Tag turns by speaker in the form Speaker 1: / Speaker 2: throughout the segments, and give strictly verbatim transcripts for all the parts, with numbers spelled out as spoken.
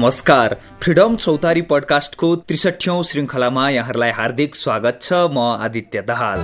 Speaker 1: नमस्कार, फ्रिडम चौतारी पडकास्टको त्रिसठ्यौं श्रृङ्खलामा यहाँहरूलाई हार्दिक स्वागत छ। म आदित्य दाहाल।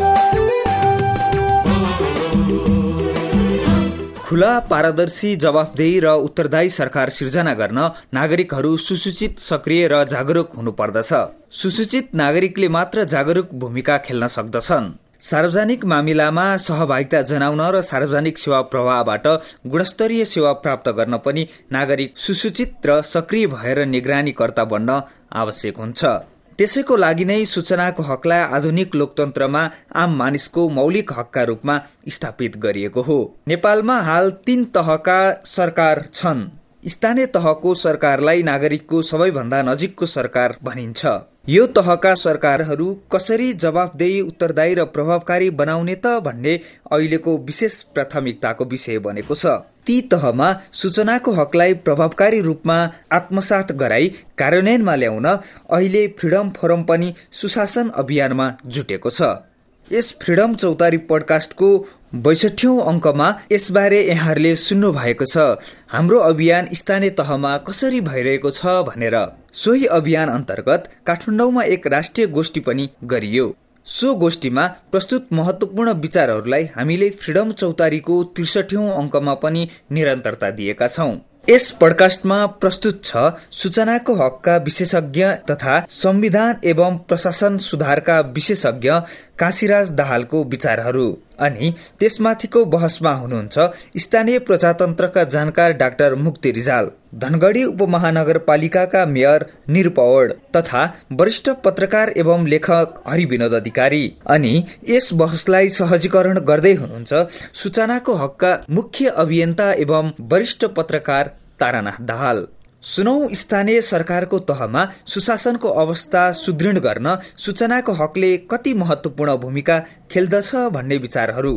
Speaker 1: खुला, पारदर्शी, जवाफदेही र उत्तरदायी सरकार सिर्जना गर्न नागरिकहरू सुसूचित, सक्रिय र जागरूक हुनुपर्दछ। सुसूचित नागरिकले मात्र जागरूक भूमिका खेल्न सक्दछन्। सार्वजनिक मामिलामा सहभागिता जनाउन र सार्वजनिक सेवा प्रवाहबाट गुणस्तरीय सेवा प्राप्त गर्न पनि नागरिक सुसूचित र सक्रिय भएर निगरानीकर्ता बन्न आवश्यक हुन्छ। त्यसैको लागि नै सूचनाको हकलाई आधुनिक लोकतन्त्रमा आम मानिसको मौलिक हकका रूपमा स्थापित गरिएको हो। नेपालमा हाल तीन तहका सरकार छन्। स्थानीय तहको सरकारलाई नागरिकको सबैभन्दा नजिकको सरकार भनिन्छ। यो तहका सरकारहरू कसरी जवाफदेही, उत्तरदायी र प्रभावकारी बनाउने त भन्ने अहिलेको विशेष प्राथमिकताको विषय बनेको छ। ती तहमा सूचनाको हकलाई प्रभावकारी रूपमा आत्मसात गराई कार्यान्वयनमा ल्याउन अहिले फ्रिडम फोरम पनि सुशासन अभियानमा जुटेको छ। यस फ्रिडम चौतारी पडकास्टको बैसठ्यौं अङ्कमा यसबारे यहाँहरूले सुन्नु भएको छ। हाम्रो अभियान स्थानीय तहमा कसरी भइरहेको छ भनेर। सोही अभियान अन्तर्गत काठमाडौँमा एक राष्ट्रिय गोष्ठी पनि गरियो। सो गोष्ठीमा प्रस्तुत महत्वपूर्ण विचारहरूलाई हामीले फ्रिडम चौतारीको त्रिसठ्यौं अङ्कमा पनि निरन्तरता दिएका छौं। यस पडकास्टमा प्रस्तुत छ सूचनाको हकका विशेषज्ञ तथा संविधान एवं प्रशासन सुधारका विशेषज्ञ काशीराज दाहालको विचारहरू। अनि त्यसमाथिको बहसमा हुनुहुन्छ स्थानीय प्रजातन्त्रका जानकार डाक्टर मुक्ति रिजाल, धनगढी उपमहानगरपालिकाका मेयर निरपौड तथा वरिष्ठ पत्रकार एवं लेखक हरिविनोद अधिकारी। अनि यस बहसलाई सहजीकरण गर्दै हुनुहुन्छ सूचनाको हकका मुख्य अभियन्ता एवं वरिष्ठ पत्रकार तारानाथ दाहाल। सुनौ स्थानीय सरकारको तहमा सुशासनको अवस्था सुदृढ गर्न सूचनाको हकले कति महत्वपूर्ण भूमिका खेल्दछ भन्ने विचारहरू।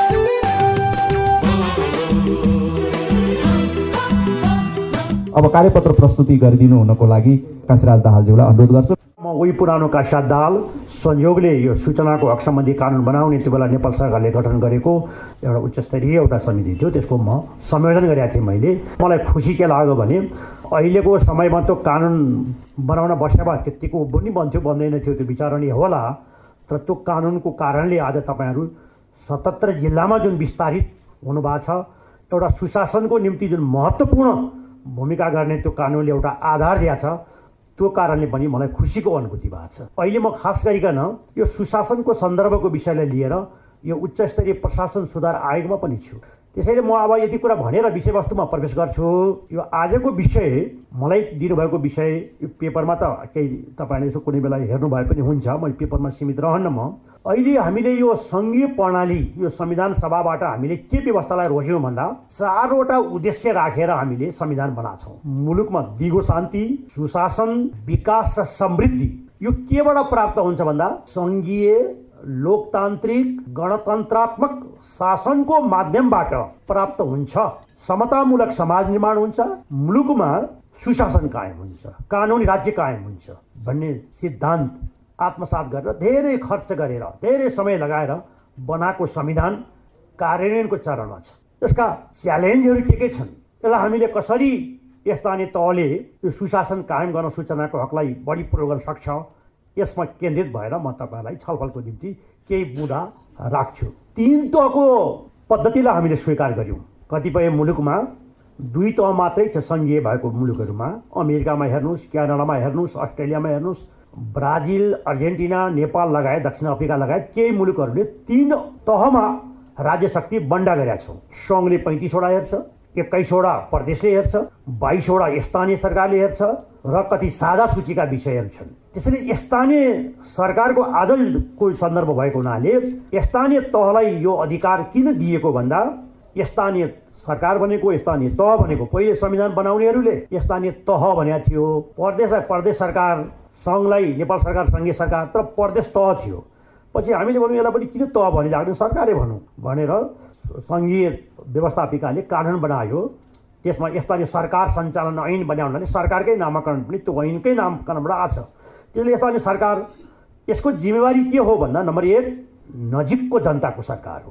Speaker 2: अब कार्यपत्र प्रस्तुति गरिदिनु हुनको लागि काशीराज दाहालज्यूलाई अनुरोध गर्छु।
Speaker 3: म उही पुरानो काशीराज दाहाल, संयोगले यो सूचनाको हक सम्बन्धी कानुन बनाउने त्यो बेला नेपाल सरकारले गठन गरेको एउटा उच्चस्तरीय एउटा समिति थियो, त्यसको म संयोजन गरेको थिएँ मैले। मलाई खुसी के लाग्यो भने अहिलेको समयमा त्यो कानुन बनाउन बस्या भए त्यत्तिको पनि बन्थ्यो बन्दैन थियो, त्यो विचारणीय होला। तर त्यो कानुनको कारणले आज तपाईँहरू सतहत्तर जिल्लामा जुन विस्तारित हुनुभएको छ, एउटा सुशासनको निम्ति जुन महत्त्वपूर्ण भूमिका गर्ने त्यो कानुनले एउटा आधार दिएको छ, त्यो कारणले पनि मलाई खुसीको अनुभूति भएको छ। अहिले म खास गरिकन यो सुशासनको सन्दर्भको विषयलाई लिएर यो उच्चस्तरीय प्रशासन सुधार आयोगमा पनि छु। त्यसैले म अब यति कुरा भनेर विषयवस्तुमा प्रवेश गर्छु। यो आजको विषय मलाई दिनुभएको विषय यो पेपरमा त केही तपाईँले यसो कुनै बेला हेर्नुभए पनि हुन्छ, मैले पेपरमा सीमित रहन्न। म अहिले हामीले यो सङ्घीय प्रणाली, यो संविधान सभाबाट हामीले के व्यवस्थालाई रोज्यौँ भन्दा चारवटा उद्देश्य राखेर हामीले संविधान बनाएको छौँ। मुलुकमा दिगो शान्ति, सुशासन, विकास र समृद्धि यो केबाट प्राप्त हुन्छ भन्दा सङ्घीय लोकतान्त्रिक गणतन्त्रात्मक शासनको माध्यमबाट प्राप्त हुन्छ। समतामूलक समाज निर्माण हुन्छ, मुलुकमा सुशासन कायम हुन्छ, कानुनी राज्य कायम हुन्छ भन्ने सिद्धान्त आत्मसात गरेर धेरै खर्च गरेर धेरै समय लगाएर बनाएको संविधान कार्यान्वयनको चरणमा छ। यसका च्यालेन्जहरू के के छन्, यसलाई हामीले कसरी स्थानीय तहले यो सुशासन कायम गर्न सूचनाको हकलाई बढी प्रयोग गर्न सक्छ, यसमा केन्द्रित भएर म तपाईँलाई छलफलको निम्ति केही बुँदा राख्छु। तीन तहको पद्धतिलाई हामीले स्वीकार गर्यौँ। कतिपय मुलुकमा दुई तह मात्रै छ सङ्घीय भएको मुलुकहरूमा। अमेरिकामा हेर्नुहोस्, क्यानाडामा हेर्नुहोस्, अस्ट्रेलियामा हेर्नुहोस्, ब्राजिल, अर्जेन्टिना, नेपाल लगायत दक्षिण अफ्रिका लगायत केही मुलुकहरूले तीन तहमा राज्य शक्ति बन्डा गरेका छौँ। सङ्घले पैँतिसवटा हेर्छ, एक्काइसवटा प्रदेशले हेर्छ, बाइसवटा स्थानीय सरकारले हेर्छ र कति साझा सूचीका विषयहरू छन्। त्यसैले स्थानीय सरकारको आजको सन्दर्भ भएको हुनाले स्थानीय तहलाई यो अधिकार किन दिएको भन्दा स्थानीय सरकार भनेको, स्थानीय तह भनेको पहिले संविधान बनाउनेहरूले स्थानीय तह भनेको थियो। प्रदेशलाई प्रदेश सरकार, सङ्घलाई नेपाल सरकार सङ्घीय सरकार, तर प्रदेश तह थियो। पछि हामीले भन्यौँ यसलाई पनि किन तह भनिरहेको, सरकारै भनौँ भनेर सङ्घीय व्यवस्थापिकाले कानुन बनायो। त्यसमा स्थानीय सरकार सञ्चालन ऐन बनाउनाले सरकारकै नामाकरण पनि त्यो ऐनकै नामकरणबाट आछ। त्यसले स्थानीय सरकार यसको जिम्मेवारी के हो भन्दा नम्बर एक नजिकको जनताको सरकार हो।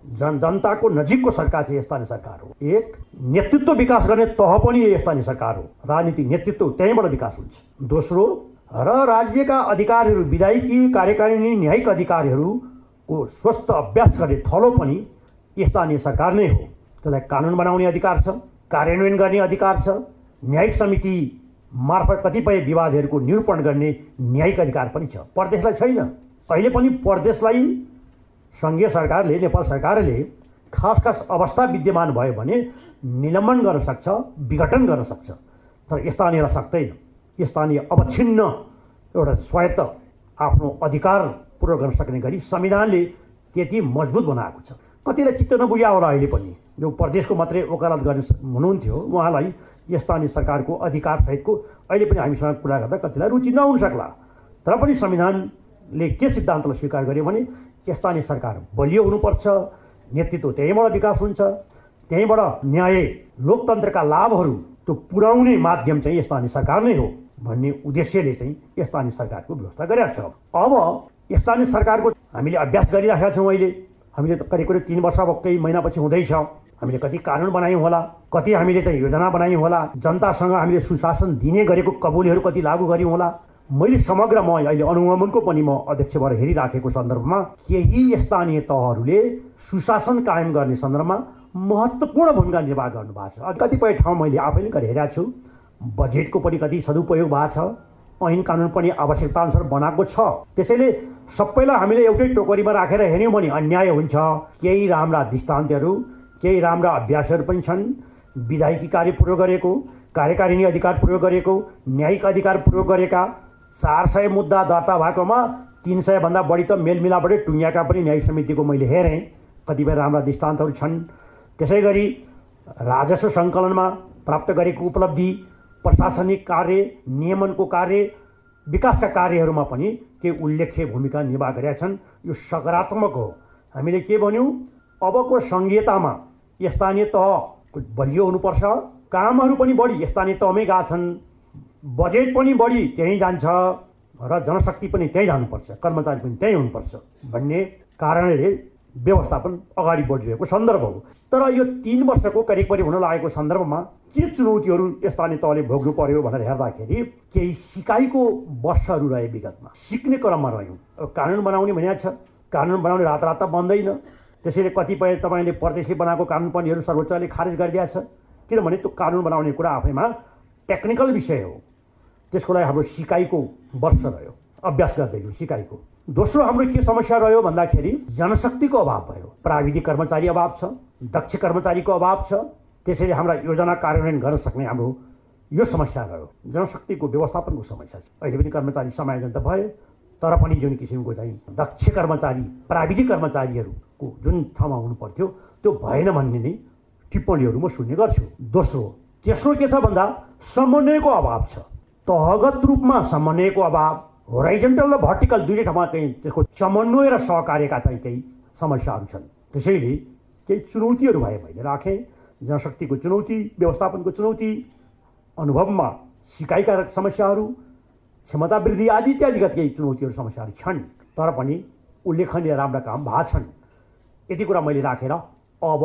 Speaker 3: जन जनताको नजिकको सरकार चाहिँ स्थानीय सरकार हो। एक नेतृत्व विकास गर्ने तह पनि स्थानीय सरकार हो, राजनीतिक नेतृत्व त्यहीँबाट विकास हुन्छ। दोस्रो, र राज्यका अधिकारीहरू विधायिकी कार्यकारिणी न्यायिक अधिकारीहरूको स्वस्थ अभ्यास गर्ने थलो पनि स्थानीय सरकार नै हो। त्यसलाई कानुन बनाउने अधिकार छ, कार्यान्वयन गर्ने अधिकार छ, न्यायिक समिति मार्फत कतिपय विवादहरूको निरूपण गर्ने न्यायिक अधिकार पनि छ। प्रदेशलाई छैन। अहिले पनि प्रदेशलाई सङ्घीय सरकारले, नेपाल सरकारले खास खास अवस्था विद्यमान भयो भने निलम्बन गर्न सक्छ, विघटन गर्न सक्छ, तर स्थानीयलाई सक्दैन। स्थानीय अवच्छिन्न एउटा स्वायत्त आफ्नो अधिकार पूर्ण गर्न सक्ने गरी संविधानले त्यति मजबुत बनाएको छ। कतिलाई चित्त नबुझ्या होला अहिले पनि, जो प्रदेशको मात्रै वकालत गर्ने हुनुहुन्थ्यो उहाँलाई स्थानीय सरकारको अधिकार सहितको अहिले पनि हामीसँग कुरा गर्दा कतिलाई रुचि नहुन सक्ला। तर पनि संविधानले के सिद्धान्तलाई स्वीकार गर्यो भने स्थानीय सरकार बलियो हुनुपर्छ, नेतृत्व त्यहीँबाट विकास हुन्छ, त्यहीँबाट न्याय लोकतन्त्रका लाभहरू त्यो पुर्याउने माध्यम चाहिँ स्थानीय सरकार नै हो भन्ने उद्देश्यले चाहिँ स्थानीय सरकारको व्यवस्था गरेका छ। अब स्थानीय सरकारको हामीले अभ्यास गरिरहेका छौँ। अहिले हामीले करिब करिब तीन वर्ष अब केही महिनापछि हुँदैछ। हामीले कति कानुन बनायौँ होला, कति हामीले चाहिँ योजना बनायौँ होला, जनतासँग हामीले सुशासन दिने गरेको कबुलीहरू कति लागू गऱ्यौँ होला। मैले समग्र म अहिले अनुगमनको पनि म अध्यक्षबाट हेरिराखेको सन्दर्भमा केही स्थानीय तहहरूले सुशासन कायम गर्ने सन्दर्भमा महत्त्वपूर्ण भूमिका निर्वाह गर्नु भएको छ। कतिपय ठाउँ मैले आफैले गरेर हेरेको छु। बजेटको पनि कति सदुपयोग भएको छ, ऐन कानुन पनि आवश्यकताअनुसार बनाएको छ। त्यसैले सबैलाई हामीले एउटै टोकरीमा राखेर हेऱ्यौँ भने अन्याय हुन्छ। केही राम्रा दृष्टान्तहरू, केही राम्रा अभ्यासहरू पनि छन्। विधायिकी कार्य प्रयोग गरेको, कार्यकारिणी अधिकार प्रयोग गरेको, न्यायिक अधिकार प्रयोग गरेका चार सय मुद्दा दर्ता भएकोमा तीन सय भन्दा बढी त मेलमिलापबाटै टुङ्ग्याएका पनि न्यायिक समितिको मैले हेरेँ। कतिपय राम्रा दृष्टान्तहरू छन्। त्यसै गरी राजस्व सङ्कलनमा प्राप्त गरेको उपलब्धि, प्रशासनिक कार्य, नियमनको कार्य, विकासका कार्यहरूमा पनि केही उल्लेख्य भूमिका निर्वाह गरेका छन्। यो सकारात्मक हो। हामीले के भन्यौँ, अबको सङ्घीयतामा स्थानीय तह बलियो हुनुपर्छ। कामहरू पनि बढी स्थानीय तहमै गएका छन्, बजेट पनि बढी त्यहीँ जान्छ र जनशक्ति पनि त्यहीँ जानुपर्छ, कर्मचारी पनि त्यहीँ हुनुपर्छ भन्ने कारणले व्यवस्थापन अगाडि बढिरहेको सन्दर्भ हो। तर यो तीन वर्षको करिब करिब हुन लागेको सन्दर्भमा के चुनौतीहरू स्थानीय तहले भोग्नु पर्यो भनेर हेर्दाखेरि केही सिकाइको वर्षहरू रहे। विगतमा सिक्ने क्रममा रह्यौँ। कानुन बनाउने भनेको छ, कानुन बनाउने रात रात त बन्दैन। त्यसैले कतिपय तपाईँले प्रदेशले बनाएको कानुन पनिहरू सर्वोच्चले खारेज गरिदिएको छ, किनभने त्यो कानुन बनाउने कुरा आफैमा टेक्निकल विषय हो। त्यसको लागि हाम्रो सिकाइको वर्ष रह्यो, अभ्यास गर्दैछौँ सिकाइको। दोस्रो हाम्रो के समस्या रह्यो भन्दाखेरि जनशक्तिको अभाव भयो। प्राविधिक कर्मचारी अभाव छ, दक्ष कर्मचारीको अभाव छ। त्यसैले हाम्रा योजना कार्यान्वयन गर्न सक्ने हाम्रो यो समस्या रह्यो। जनशक्तिको व्यवस्थापनको समस्या छ। अहिले पनि कर्मचारी समायोजन त भयो, तर पनि जुन किसिमको चाहिँ दक्ष कर्मचारी, प्राविधिक कर्मचारीहरूको जुन ठाउँमा हुनु पर्थ्यो त्यो भएन भन्ने नै टिप्पणीहरू म सुन्ने गर्छु। दोस्रो तेस्रो के छ भन्दा समन्वयको अभाव छ। तहगत रूपमा समन्वयको अभाव, होराइजेन्टल र भर्टिकल दुईटै ठाउँमा चाहिँ त्यसको समन्वय र सहकार्यका चाहिँ केही समस्याहरू छन्। त्यसैले केही चुनौतीहरू भए मैले राखेँ। जनशक्तिको चुनौती, व्यवस्थापनको चुनौती, अनुभवमा सिकाइका समस्याहरू, क्षमता वृद्धि आदि इत्यादिगत केही चुनौतीहरू समस्याहरू छन्। तर पनि उल्लेखनीय राम्रा काम भएको छन्। यति कुरा मैले राखेर अब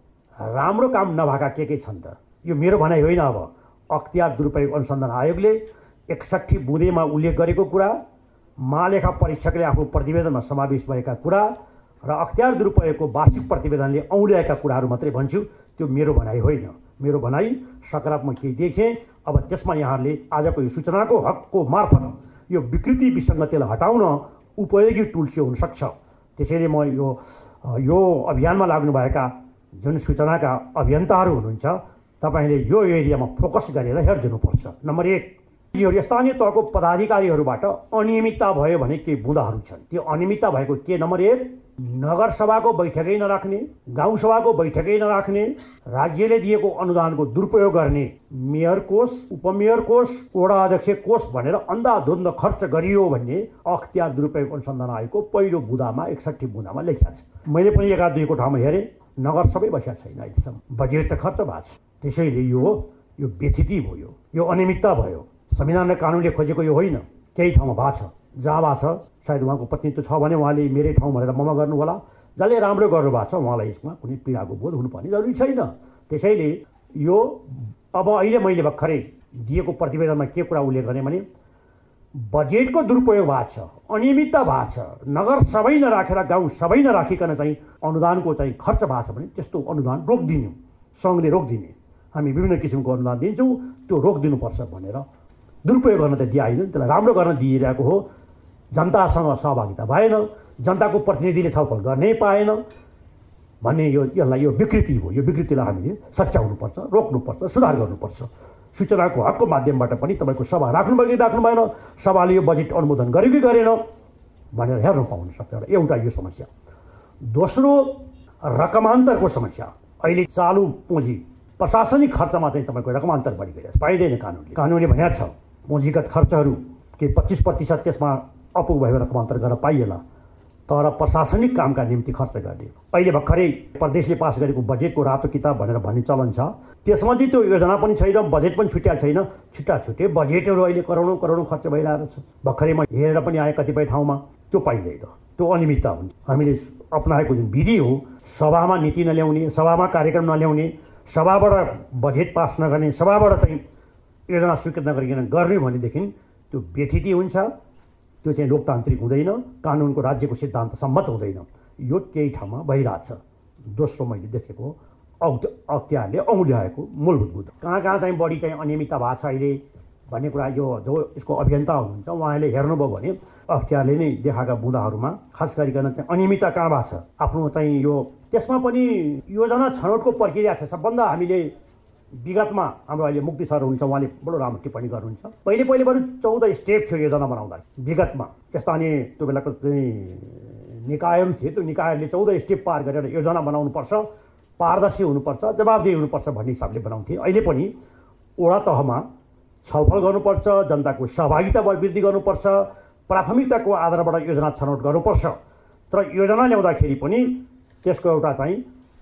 Speaker 3: राम्रो काम नभएका के के छन् त, यो मेरो भनाइ होइन। अब अख्तियार दुरुपयोग अनुसन्धान आयोगले एकसट्ठी बुँदेमा उल्लेख गरेको कुरा, महालेखा परीक्षकले आफ्नो प्रतिवेदनमा समावेश भएका कुरा र अख्तियार दुरुपयोगको वार्षिक प्रतिवेदनले औँल्याएका कुराहरू मात्रै भन्छु। त्यो मेरो भनाइ होइन। मेरो भनाइ सकारात्मक केही देखेँ। अब त्यसमा यहाँहरूले आजको यो सूचनाको हकको मार्फत यो विकृति विसङ्गतिलाई हटाउन उपयोगी टुल के हुनसक्छ। त्यसैले म यो यो अभियानमा लाग्नुभएका जुन सूचनाका अभियन्ताहरू हुनुहुन्छ, तपाईँले यो एरियामा फोकस गरेर हेरिदिनुपर्छ। नम्बर एक, यो स्थानीय तहको पदाधिकारीहरूबाट अनियमितता भयो भने केही बुँदाहरू छन्। त्यो अनियमितता भएको के, नम्बर एक, नगरसभाको बैठकै नराख्ने, गाउँसभाको बैठकै नराख्ने, राज्यले दिएको अनुदानको दुरुपयोग गर्ने, मेयर कोष, उपमेयर कोष, वडा अध्यक्ष कोष भनेर अन्धाधुन्ध खर्च गरियो भन्ने अख्तियार दुरुपयोग अनुसन्धान आयोगको पहिलो बुँदामा एकसट्ठी बुँदामा लेखिएको छ। मैले पनि एका दुईको ठाउँमा हेरेँ, नगरसभै बसेको छैन अहिलेसम्म। बजेट त खर्च भएको छ। त्यसैले यो यो व्यथिति भयो, यो अनियमितता भयो। संविधान र कानुनले खोजेको यो होइन। केही ठाउँमा भएको छ, जहाँ भएको छ सायद उहाँको पत्नीत्व छ भने उहाँले मेरै ठाउँ भनेर ममा गर्नु होला, जसले राम्रो गर्नुभएको छ उहाँलाई यसमा कुनै पीडाको बोध हुनुपर्ने जरुरी छैन। त्यसैले यो अब अहिले मैले भर्खरै दिएको प्रतिवेदनमा के कुरा उल्लेख गरेँ भने बजेटको दुरुपयोग भएको छ, अनियमितता भएको छ, नगर सबै नराखेर गाउँ सबै नराखिकन चाहिँ अनुदानको चाहिँ खर्च भएको छ भने त्यस्तो अनुदान रोकिदिनु, सङ्घले रोकिदिने, हामी विभिन्न किसिमको अनुदान दिन्छौँ त्यो रोकिदिनुपर्छ भनेर दुरुपयोग गर्न त दिइएन, त्यसलाई राम्रो गर्न दिइरहेको हो। जनतासँग सहभागिता भएन, जनताको प्रतिनिधिले छलफल गर्नै पाएन भन्ने यो यसलाई यो विकृति हो। यो विकृतिलाई हामीले सच्याउनुपर्छ, रोक्नुपर्छ, सुधार गर्नुपर्छ। सूचनाको हकको माध्यमबाट पनि तपाईँको सभा राख्नुभयो कि राख्नु भएन, सभाले यो बजेट अनुमोदन गर्यो कि गरेन भनेर हेर्न पाउनु सक्छ। एउटा यो समस्या। दोस्रो रकमान्तरको समस्या। अहिले चालु पुँजी प्रशासनिक खर्चमा चाहिँ तपाईँको रकमान्तर बढी गइरहेछ, पाइँदैन कानुनले। कानुनले भनेको छ पुँजीगत खर्चहरू के पच्चिस प्रतिशत त्यसमा अपुग भयो रकमान्तर गर्न पाइएला, तर प्रशासनिक कामका निम्ति खर्च गर्ने। अहिले भर्खरै प्रदेशले पास गरेको बजेटको रातो किताब भनेर भन्ने चलन छ, त्यसमा चाहिँ त्यो योजना पनि छैन, बजेट पनि छुट्याएको छैन। छुट्टा छुट्टै बजेटहरू अहिले करोडौँ करोडौँ खर्च भइरहेको छ। भर्खरैमा हेरेर पनि आए कतिपय ठाउँमा त्यो पाइँदैन, त्यो अनियमितता हुन्छ। हामीले अपनाएको जुन विधि हो, सभामा नीति नल्याउने, सभामा कार्यक्रम नल्याउने, सभाबाट बजेट पास नगर्ने, सभाबाट चाहिँ योजना स्वीकृत नगरिकन गर्ने भनेदेखि त्यो व्यथिति हुन्छ, त्यो चाहिँ लोकतान्त्रिक हुँदैन, कानुनको राज्यको सिद्धान्त सम्मत हुँदैन। यो केही ठाउँमा भइरहेछ। दोस्रो मैले देखेको अख्तियारले औँल्याएको मूलभूत मुद्दा कहाँ कहाँ चाहिँ बढी चाहिँ अनियमितता भएको छ अहिले भन्ने कुरा यो जो यसको अभियन्ता हुनुहुन्छ उहाँले हेर्नुभयो भने अख्तियारले नै देखाएका बुँदाहरूमा खास गरिकन चाहिँ अनियमितता कहाँ भएको छ आफ्नो चाहिँ यो त्यसमा पनि योजना छनौटको प्रक्रिया छ। सबभन्दा हामीले विगतमा हाम्रो अहिले मुक्ति सर हुनुहुन्छ, उहाँले बडो राम्रो टिप्पणी गर्नुहुन्छ। पहिले पहिले बरु चौध स्टेप थियो योजना बनाउँदा विगतमा, त्यस्ता अनि त्यो बेलाको चाहिँ निकायहरू थिए, त्यो निकायहरूले चौध स्टेप पार गरेर योजना बनाउनुपर्छ, पारदर्शी हुनुपर्छ, जवाबदेही हुनुपर्छ भन्ने हिसाबले बनाउँथे। अहिले पनि वडा तहमा छलफल गर्नुपर्छ, जनताको सहभागिता वृद्धि गर्नुपर्छ, प्राथमिकताको आधारबाट योजना छनौट गर्नुपर्छ। तर योजना ल्याउँदाखेरि पनि त्यसको एउटा चाहिँ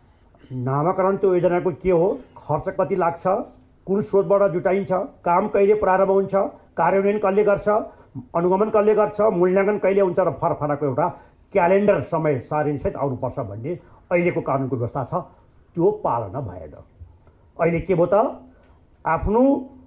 Speaker 3: नामाकरण त्यो योजनाको के हो, खर्च कति लाग्छ, कुन स्रोतबाट जुटाइन्छ, काम कहिले प्रारम्भ हुन्छ, कार्यान्वयन कहिले गर्छ, अनुगमन कहिले गर्छ, मूल्याङ्कन कहिले हुन्छ र फरफरको एउटा क्यालेन्डर समय सारिसहित आउनुपर्छ भन्ने अहिलेको कानुनको व्यवस्था छ, त्यो पालना भएन। अहिले के भयो त आफ्नो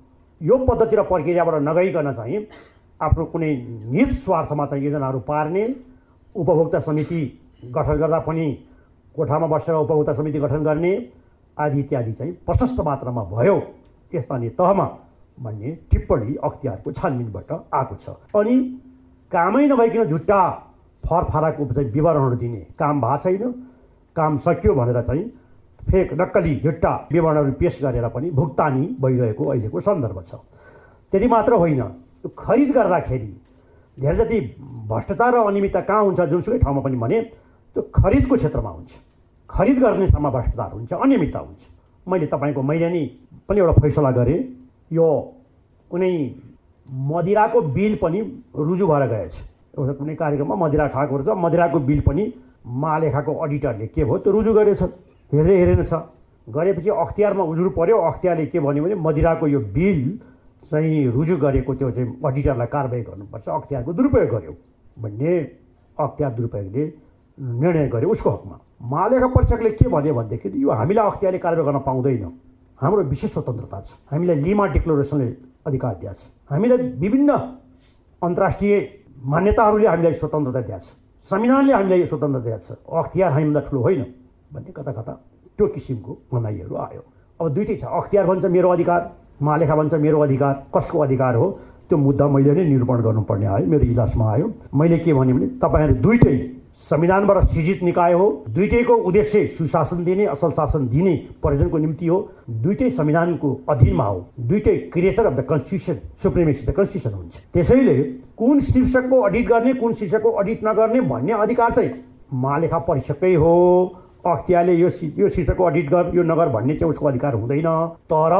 Speaker 3: यो पद्धति र प्रक्रियाबाट नगइकन चाहिँ आफ्नो कुनै निज स्वार्थमा चाहिँ योजनाहरू पार्ने, उपभोक्ता समिति गठन गर्दा पनि कोठामा बसेर उपभोक्ता समिति गठन गर्ने आदि इत्यादि चाहिँ प्रशस्त मात्रामा भयो स्थानीय तहमा भन्ने टिप्पणी अख्तियारको छानबिनबाट आएको छ। अनि कामै नभइकन झुट्टा फरफाराको चाहिँ विवरणहरू दिने, काम भएको छैन, काम सकियो भनेर चाहिँ फेक नक्कली झुट्टा विवरणहरू पेश गरेर पनि भुक्तानी भइरहेको अहिलेको सन्दर्भ छ। त्यति मात्र होइन, त्यो खरिद गर्दाखेरि धेरै जति भ्रष्टाचार र अनियमितता कहाँ हुन्छ, जुनसुकै ठाउँमा पनि भने त्यो खरिदको क्षेत्रमा हुन्छ। खरिद गर्ने ठाउँमा भ्रष्टाचार हुन्छ, अनियमितता हुन्छ। मैले तपाईँको मैले नि पनि एउटा फैसला गरेँ, यो कुनै मदिराको बिल पनि रुजु भएर गएछ। एउटा कुनै कार्यक्रममा मदिरा खाएको रहेछ, मदिराको बिल पनि महालेखाको अडिटरले के भयो त्यो रुजु गरेछ, हेर्दै हेरेन छ। गरेपछि अख्तियारमा उजुर पर्यो, अख्तियारले के भन्यो भने मदिराको यो बिल चाहिँ रुजु गरेको त्यो चाहिँ अडिटरलाई कारबाही गर्नुपर्छ, अख्तियारको दुरुपयोग गर्यो भन्ने अख्तियार दुरुपयोगले निर्णय गर्यो उसको हकमा। महालेखा परीक्षकले के भन्यो भनेदेखि यो हामीलाई अख्तियारले कारबाही गर्न पाउँदैन, हाम्रो विशेष स्वतन्त्रता छ, हामीलाई लिमा डिक्लेरेसनले अधिकार दिएको छ, हामीलाई विभिन्न अन्तर्राष्ट्रिय मान्यताहरूले हामीलाई स्वतन्त्रता दिएको छ, संविधानले हामीलाई स्वतन्त्रता दिएको छ, अख्तियार हामीलाई ठुलो होइन भन्ने कता कता त्यो किसिमको भनाइहरू आयो। अब दुइटै छ, अख्तियार भन्छ मेरो अधिकार, महालेखा भन्छ मेरो अधिकार, कसको अधिकार हो त्यो मुद्दा मैले नै निरूपण गर्नुपर्ने आयो, मेरो इजलासमा आयो। मैले के भने तपाईँहरू दुइटै संविधानबाट सृजित निकाय हो, दुइटैको उद्देश्य सुशासन दिने, असल शासन दिने प्रयोजनको निम्ति हो, दुइटै संविधानको अधीनमा हो, दुइटै creature of the constitution, supremacy the constitution हुन्छ। त्यसैले कुन शीर्षकको अडिट गर्ने, कुन शीर्षकको अडिट नगर्ने भन्ने अधिकार चाहिँ महालेखा परीक्षकै हो। अख्तियारले यो यो शीर्षकको अडिट गर यो नगर भन्ने चाहिँ उसको अधिकार हुँदैन। तर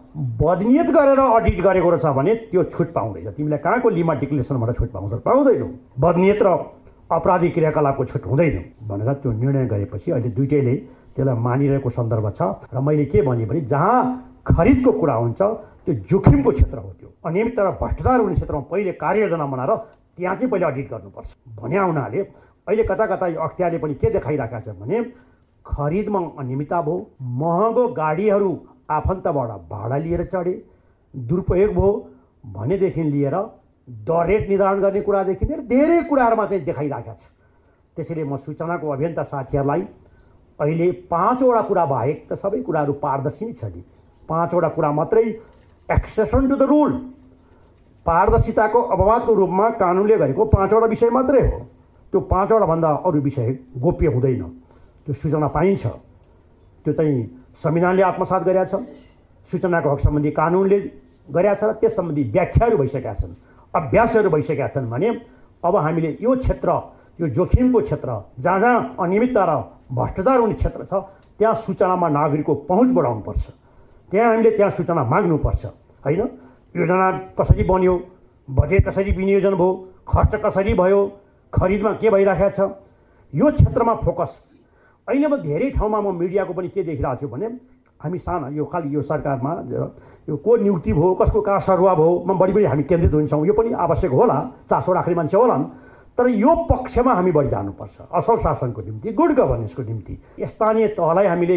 Speaker 3: बदनियत गरेर अडिट गरेको रहेछ भने त्यो छुट पाउँदैन। तिमीलाई कहाँको लिमा डिक्लेरेसनबाट छुट पाउँछ? पाउँदैनौ। बदनियत र अपराधिक क्रियाकलापको छुट हुँदैन भनेर त्यो निर्णय गरेपछि अहिले दुइटैले त्यसलाई मानिरहेको सन्दर्भ छ। र मैले के भने भने जहाँ खरिदको कुरा हुन्छ त्यो जोखिमको क्षेत्र हो, त्यो अनियमितता र भ्रष्टाचार हुने क्षेत्रमा पहिले कार्ययोजना बनाएर त्यहाँ चाहिँ पहिले अडिट गर्नुपर्छ भन्ने हुनाले अहिले कता कता यो अख्तियारले पनि के देखाइरहेका छ भने खरिदमा अनियमितता भयो, महँगो गाडीहरू आफन्तबाट भाडा लिएर चढे, दुरुपयोग भयो भनेदेखि लिएर दर रेट निर्धारण गर्ने कुरादेखि लिएर धेरै कुराहरूमा चाहिँ देखाइरहेका छ। त्यसैले म सूचनाको अभियन्ता साथीहरूलाई अहिले पाँचवटा कुरा बाहेक त सबै कुराहरू पारदर्शी नै छ नि। पाँचवटा कुरा मात्रै एक्सेप्सन टु द रुल, पारदर्शिताको अपवादको रूपमा कानुनले गरेको पाँचवटा विषय मात्रै हो। त्यो पाँचवटा भन्दा अरू विषय गोप्य हुँदैन, त्यो सूचना पाइन्छ। त्यो चाहिँ संविधानले आत्मसात गरेका छ, सूचनाको हक सम्बन्धी कानुनले गरेका छ, त्यस सम्बन्धी व्याख्याहरू भइसकेका छन्, अभ्यासहरू भइसकेका छन् भने अब हामीले यो क्षेत्र, यो जोखिमको क्षेत्र जहाँ जहाँ अनियमितता र भ्रष्टाचार हुने क्षेत्र छ त्यहाँ सूचनामा नागरिकको पहुँच बढाउनुपर्छ, त्यहाँ हामीले त्यहाँ सूचना माग्नुपर्छ होइन। योजना कसरी बन्यो, बजेट कसरी विनियोजन भयो, खर्च कसरी भयो, खरिदमा के भइरहेको छ, यो क्षेत्रमा फोकस। अहिले म धेरै ठाउँमा म मिडियाको पनि के देखिरहेको छु भने हामी साना यो खालि यो सरकारमा यो को नियुक्ति भयो, कसको कहाँ सरुवा भयो, म बढी बढी हामी केन्द्रित हुन्छौँ, यो पनि आवश्यक होला, चासो राख्ने मान्छे होलान्, तर यो पक्षमा हामी बढी जानुपर्छ असल शासनको निम्ति, गुड गभर्नेन्सको निम्ति। स्थानीय तहलाई हामीले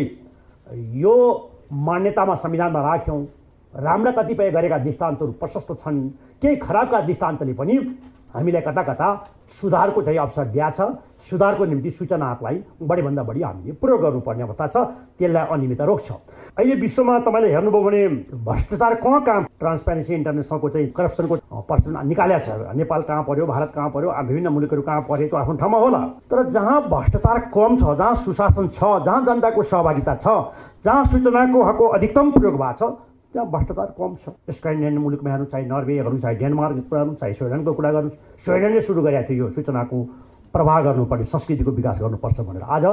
Speaker 3: यो मान्यतामा संविधानमा राख्यौँ। राम्रा कतिपय गरेका दृष्टान्तहरू प्रशस्त छन्, केही खराबका दृष्टान्तले पनि हामीलाई कता कता सुधारको चाहिँ अवसर दिएछ। सुधारको निम्ति सूचनाहरूलाई बढीभन्दा बढी हामीले प्रयोग गर्नुपर्ने अवस्था छ, त्यसलाई अनियमितता रोक्छ। अहिले विश्वमा तपाईँले हेर्नुभयो भने भ्रष्टाचार कहाँ कहाँ, ट्रान्सपेरेन्सी इन्टरनेसनलको चाहिँ करप्सनको पर्सेन्ट निकालेको छ, नेपाल कहाँ पर्यो, भारत कहाँ पर्यो, विभिन्न मुलुकहरू कहाँ पर्यो, त्यो आफ्नो ठाउँमा होला। तर जहाँ भ्रष्टाचार कम छ, जहाँ सुशासन छ, जहाँ जनताको सहभागिता छ, जहाँ सूचनाको हकको अधिकतम प्रयोग भएको छ त्यहाँ भ्रष्टाचार कम छ। स्कैन्डिनेभियन मुलुकमा हेर्नु, चाहे नर्वेहरू, चाहे डेनमार्कको कुरा गर्नु, चाहे स्विडेनको कुरा गर्नु, स्विडेनले सुरु गरेको थियो यो सूचनाको प्रवाह गर्नुपर्ने संस्कृतिको विकास गर्नुपर्छ भनेर। आज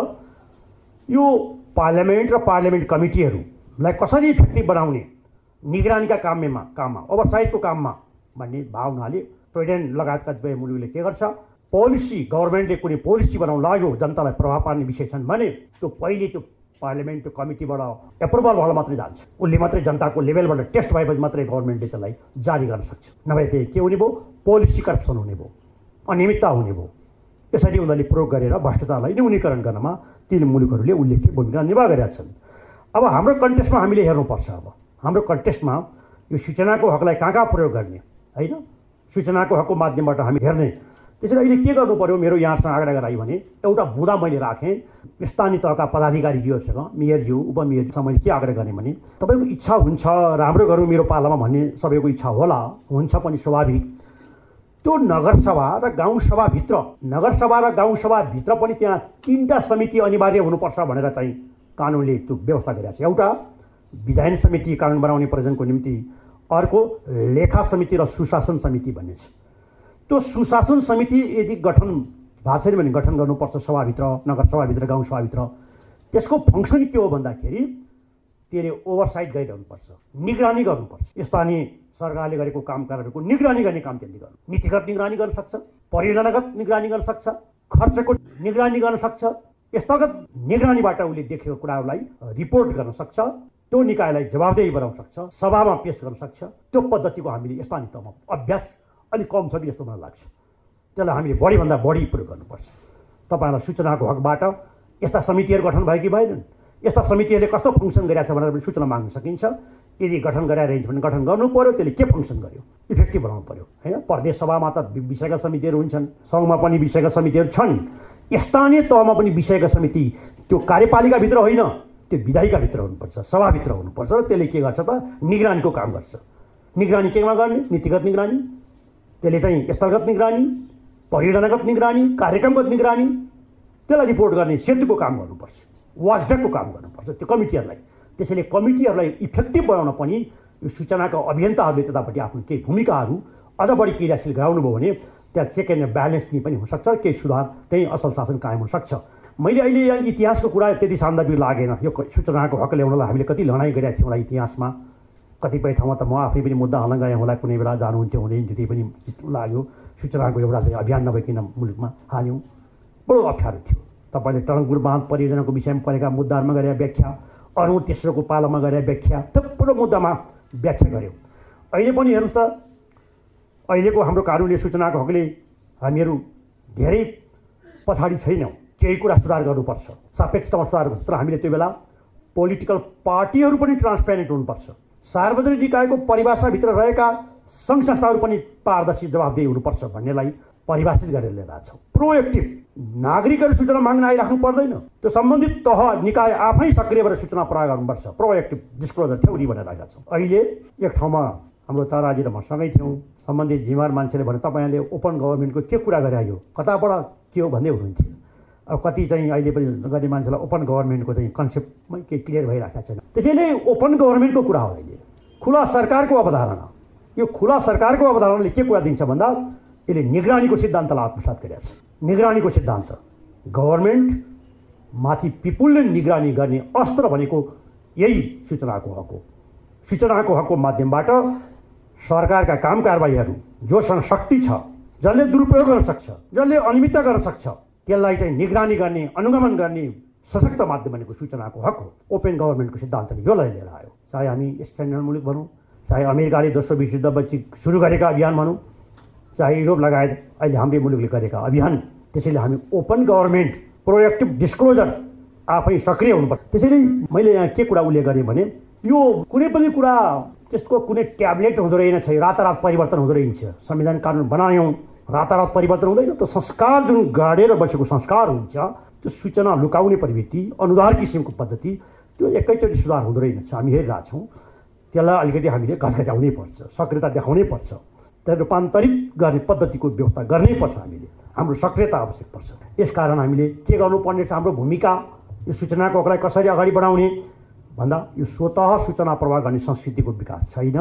Speaker 3: यो पार्लियामेन्ट र पार्लियामेन्ट कमिटीहरूलाई कसरी इफेक्टिभ बनाउने, निगरानीका काममा काममा ओभरसाइटको काममा भन्ने भावनाले स्विडेन लगायत कतिपय मुलुकले के गर्छ, पोलिसी गभर्मेन्टले कुनै पोलिसी बनाउन लाग्यो, जनतालाई प्रभाव पार्ने विषय छन् भने त्यो पहिले त्यो पार्लियामेन्ट कमिटीबाट एप्रुभल भएर मात्रै जान्छ, उसले मात्रै जनताको लेभलबाट टेस्ट भएपछि मात्रै गभर्मेन्टले त्यसलाई जारी गर्न सक्छ। नभए त्यही के हुने भयो, पोलिसी करप्सन हुने भयो, अनियमितता हुने भयो। यसरी उनीहरूले प्रयोग गरेर भ्रष्टाचारलाई न्यूनीकरण गर्नमा तीन मुलुकहरूले उल्लेख्य भूमिका निभा गरेका छन्। अब हाम्रो कन्टेस्टमा हामीले हेर्नुपर्छ। अब हाम्रो कन्टेस्टमा यो सूचनाको हकलाई कहाँ कहाँ प्रयोग गर्ने होइन, सूचनाको हकको माध्यमबाट हामी हेर्ने। त्यसरी अहिले के गर्नु पर्यो, मेरो यहाँसँग आग्रह गराएँ भने एउटा बुँदा मैले राखेँ स्थानीय तहका पदाधिकारीज्यूहरूसँग, मेयरज्यू, उपमेयरसँग मैले के आग्रह गरेँ भने तपाईँको इच्छा हुन्छ राम्रो गरौँ मेरो पालामा भन्ने सबैको इच्छा होला, हुन्छ पनि स्वाभाविक। त्यो नगरसभा र गाउँसभाभित्र, नगरसभा र गाउँसभाभित्र पनि त्यहाँ तिनवटा समिति अनिवार्य हुनुपर्छ भनेर चाहिँ कानुनले त्यो व्यवस्था गरेको छ। एउटा विधायन समिति कानुन बनाउने प्रयोजनको निम्ति, अर्को लेखा समिति र सुशासन समिति भन्ने छ। त्यो सुशासन समिति यदि गठन भएको छैन भने गठन गर्नुपर्छ सभाभित्र, नगरसभाभित्र, गाउँसभाभित्र। त्यसको फङ्सन के हो भन्दाखेरि त्यसले ओभरसाइट गरिरहनुपर्छ, निगरानी गर्नुपर्छ। स्थानीय सरकारले गरेको काम कार्यहरूको निगरानी गर्ने काम त्यसले गर्नु, नीतिगत निगरानी गर्न सक्छ, परियोजनागत निगरानी गर्न सक्छ, खर्चको निगरानी गर्न सक्छ, स्थलगत निगरानीबाट उसले देखेको कुराहरूलाई रिपोर्ट गर्न सक्छ, त्यो निकायलाई जवाबदेही बनाउन सक्छ, सभामा पेश गर्न सक्छ। त्यो पद्धतिको हामीले स्थानीय तहमा अभ्यास अलिक कम छ कि जस्तो मलाई लाग्छ। त्यसलाई हामीले बढीभन्दा बढी प्रयोग गर्नुपर्छ। तपाईँहरूलाई सूचनाको हकबाट यस्ता समितिहरू गठन भयो कि भएनन्, यस्ता समितिहरूले कस्तो फङ्सन गरेका छ भनेर पनि सूचना माग्न सकिन्छ। यदि गठन गराएर भने गठन गर्नु पर्यो, त्यसले के फङ्सन गर्यो, इफेक्टिभ बनाउनु पर्यो होइन। प्रदेश सभामा त विषयका समितिहरू हुन्छन्, सङ्घमा पनि विषयका समितिहरू छन्, स्थानीय तहमा पनि विषयका समिति त्यो कार्यपालिकाभित्र होइन, त्यो विधायिकाभित्र हुनुपर्छ, सभाभित्र हुनुपर्छ। र त्यसले के गर्छ त निगरानीको काम गर्छ। निगरानी केमा गर्ने, नीतिगत निगरानी, त्यसले चाहिँ स्थलगत निगरानी, परियोजनागत निगरानी, कार्यक्रमगत निगरानी, त्यसलाई रिपोर्ट गर्ने सेतुको काम गर्नुपर्छ, वाचडगको काम गर्नुपर्छ त्यो कमिटीहरूलाई। त्यसैले कमिटीहरूलाई इफेक्टिभ बनाउन पनि यो सूचनाका अभियन्ताहरूले त्यतापट्टि आफ्नो केही भूमिकाहरू अझ बढी क्रियाशील गराउनु भयो भने त्यहाँ चेक एन्ड ब्यालेन्स पनि हुनसक्छ, केही सुधार, त्यही असल शासन कायम हुनसक्छ। मैले अहिले यहाँ इतिहासको कुरा त्यति सान्दर्भिक लागेन। यो सूचनाको हक ल्याउनलाई हामीले कति लडाइँ गरेका थियौँ होला इतिहासमा। कतिपय ठाउँमा त म आफै पनि मुद्दा हाल्न गएँ होला, कुनै बेला जानुहुन्थ्यो हुँदैन, त्यति पनि लाग्यो। सूचनाको एउटा चाहिँ अभियान नभइकन मुलुकमा हाल्यौँ, बडो अप्ठ्यारो थियो। तपाईँले टनकपुर बाँध परियोजनाको विषयमा परेका मुद्दाहरूमा गरेर व्याख्या, अरू तेस्रोको पालामा गरेर व्याख्या, थुप्रो मुद्दामा व्याख्या गऱ्यौँ। अहिले पनि हेर्नुहोस् त, अहिलेको हाम्रो कानुनले सूचनाको हकले हामीहरू धेरै पछाडि छैनौँ। केही कुरा सुधार गर्नुपर्छ, सापेक्षतामा सुधार गर्नुपर्छ। तर हामीले त्यो बेला पोलिटिकल पार्टीहरू पनि ट्रान्सपेरेन्ट हुनुपर्छ। सार्वजनिक निकायको परिभाषाभित्र रहेका सङ्घ संस्थाहरू पनि पारदर्शी जवाफदेही हुनुपर्छ भन्नेलाई परिभाषित गरेर लिएर आएको छौँ। प्रोएक्टिभ नागरिकहरू सूचना माग्न आइराख्नु पर्दैन, त्यो सम्बन्धित तह निकाय आफै सक्रिय भएर सूचना प्रयोग गर्नुपर्छ। प्रोएक्टिभ डिस्क्लोजर थ्योरी भनेर राखेका छौँ। अहिले एक ठाउँमा हाम्रो ताराजी र म सँगै थियौँ। सम्बन्धित जिम्मेवार मान्छेले भने तपाईँले ओपन गभर्मेन्टको के कुरा गरे यो, कताबाट के हो भन्दै हुनुहुन्थ्यो। अब कति चाहिँ अहिले पनि गर्ने मान्छेलाई ओपन गभर्मेन्टको चाहिँ कन्सेप्टमै केही क्लियर भइरहेको छैन। त्यसैले ओपन गभर्मेन्टको कुरा हो। अहिले खुला सरकारको अवधारणा, यो खुला सरकारको अवधारणाले के कुरा दिन्छ भन्दा यसले निगरानीको सिद्धान्तलाई आत्मसात गरेको छ। निगरानीको सिद्धान्त, गभर्मेन्ट माथि पिपुलले निगरानी गर्ने अस्त्र भनेको यही सूचनाको हक हो। सूचनाको हकको माध्यमबाट सरकारका काम कारबाहीहरू जोसँग शक्ति छ, जसले दुरुपयोग गर्न सक्छ, जसले अनियमितता गर्न सक्छ, त्यसलाई चाहिँ निगरानी गर्ने, अनुगमन गर्ने सशक्त माध्यम भनेको सूचनाको हक हो। ओपन गभर्मेन्टको सिद्धान्तले योलाई लिएर आयो। चाहे हामी स्क्यान्डिनेभियन मुलुक भनौँ, चाहे अमेरिकाले दोस्रो विश्वयुद्धपछि सुरु गरेका अभियान भनौँ, चाहे युरोप लगायत अहिले हाम्रै मुलुकले गरेका अभियान। त्यसैले हामी ओपन गभर्मेन्ट, प्रोएक्टिभ डिस्क्लोजर आफै सक्रिय हुनुपर्छ। त्यसैले मैले यहाँ के कुरा उल्लेख गरेँ भने यो कुनै पनि कुरा त्यसको कुनै ट्याब्लेट हुँदो रहेनछ, रातारात परिवर्तन हुँदो रहेछ। संविधान कानुन बनायौँ, रातारात परिवर्तन हुँदैन। त्यो संस्कार जुन गाडेर बसेको संस्कार हुन्छ, त्यो सूचना लुकाउने प्रवृत्ति, अनुदार किसिमको पद्धति, त्यो एकैचोटि सुधार हुँदो रहेनछ। हामी हेरिरहेछौँ। त्यसलाई अलिकति हामीले घचघचाउनै पर्छ, सक्रियता देखाउनै पर्छ, त्यसलाई रूपान्तरित गर्ने पद्धतिको व्यवस्था गर्नै पर्छ। हामीले हाम्रो सक्रियता आवश्यक पर्छ। यसकारण हामीले के गर्नुपर्ने छ, हाम्रो भूमिका यो सूचनाको हकलाई कसरी अगाडि बढाउने भन्दा यो स्वतः सूचना प्रवाह गर्ने संस्कृतिको विकास छैन।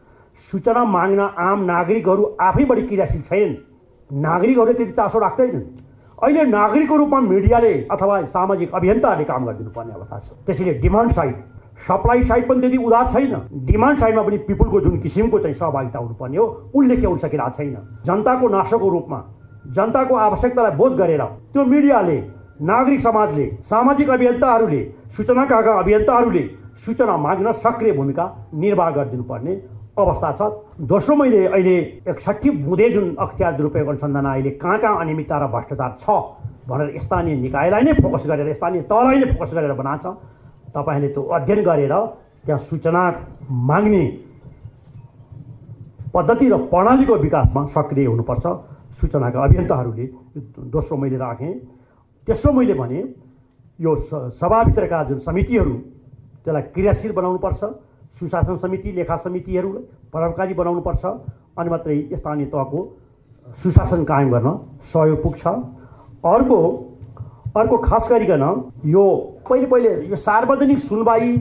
Speaker 3: सूचना माग्न आम नागरिकहरू आफै बढी क्रियाशील छैनन्। नागरिकहरूले त्यति चासो राख्दैनन्। अहिले नागरिकको रूपमा मिडियाले अथवा सामाजिक अभियन्ताहरूले काम गरिदिनु पर्ने अवस्था छ। त्यसैले डिमान्ड साइड, सप्लाई साइड पनि त्यति उदार छैन। डिमान्ड साइडमा पनि पिपुलको जुन किसिमको चाहिँ सहभागिता हुनुपर्ने हो, उनले के हुन सकिरहेको छैन। जनताको नासोको रूपमा जनताको आवश्यकतालाई बोध गरेर त्यो मिडियाले, नागरिक समाजले, सामाजिक अभियन्ताहरूले, सूचनाका अभियन्ताहरूले सूचना माग्न सक्रिय भूमिका निर्वाह गरिदिनुपर्ने अवस्था छ। दोस्रो, मैले अहिले एकसट्ठी बुँदे जुन अख्तियार दुरुपयोग अनुसन्धान अहिले कहाँ कहाँ अनियमितता र भ्रष्टाचार छ भनेर स्थानीय निकायलाई नै फोकस गरेर, स्थानीय तहलाई नै फोकस गरेर बनाएको छ। तपाईँले त्यो अध्ययन गरेर त्यहाँ सूचना माग्ने पद्धति र प्रणालीको विकासमा सक्रिय हुनुपर्छ सूचनाका अभियन्ताहरूले। दोस्रो मैले राखेँ। तेस्रो मैले भने यो सभाभित्रका जुन समितिहरू त्यसलाई क्रियाशील बनाउनुपर्छ। सुशासन समिति, लेखा समितिहरूलाई प्रभावकारी बनाउनुपर्छ। अनि मात्रै स्थानीय तहको सुशासन कायम गर्न सहयोग पुग्छ। अर्को अर्को खास गरिकन यो पहिले पहिले यो सार्वजनिक सुनवाई,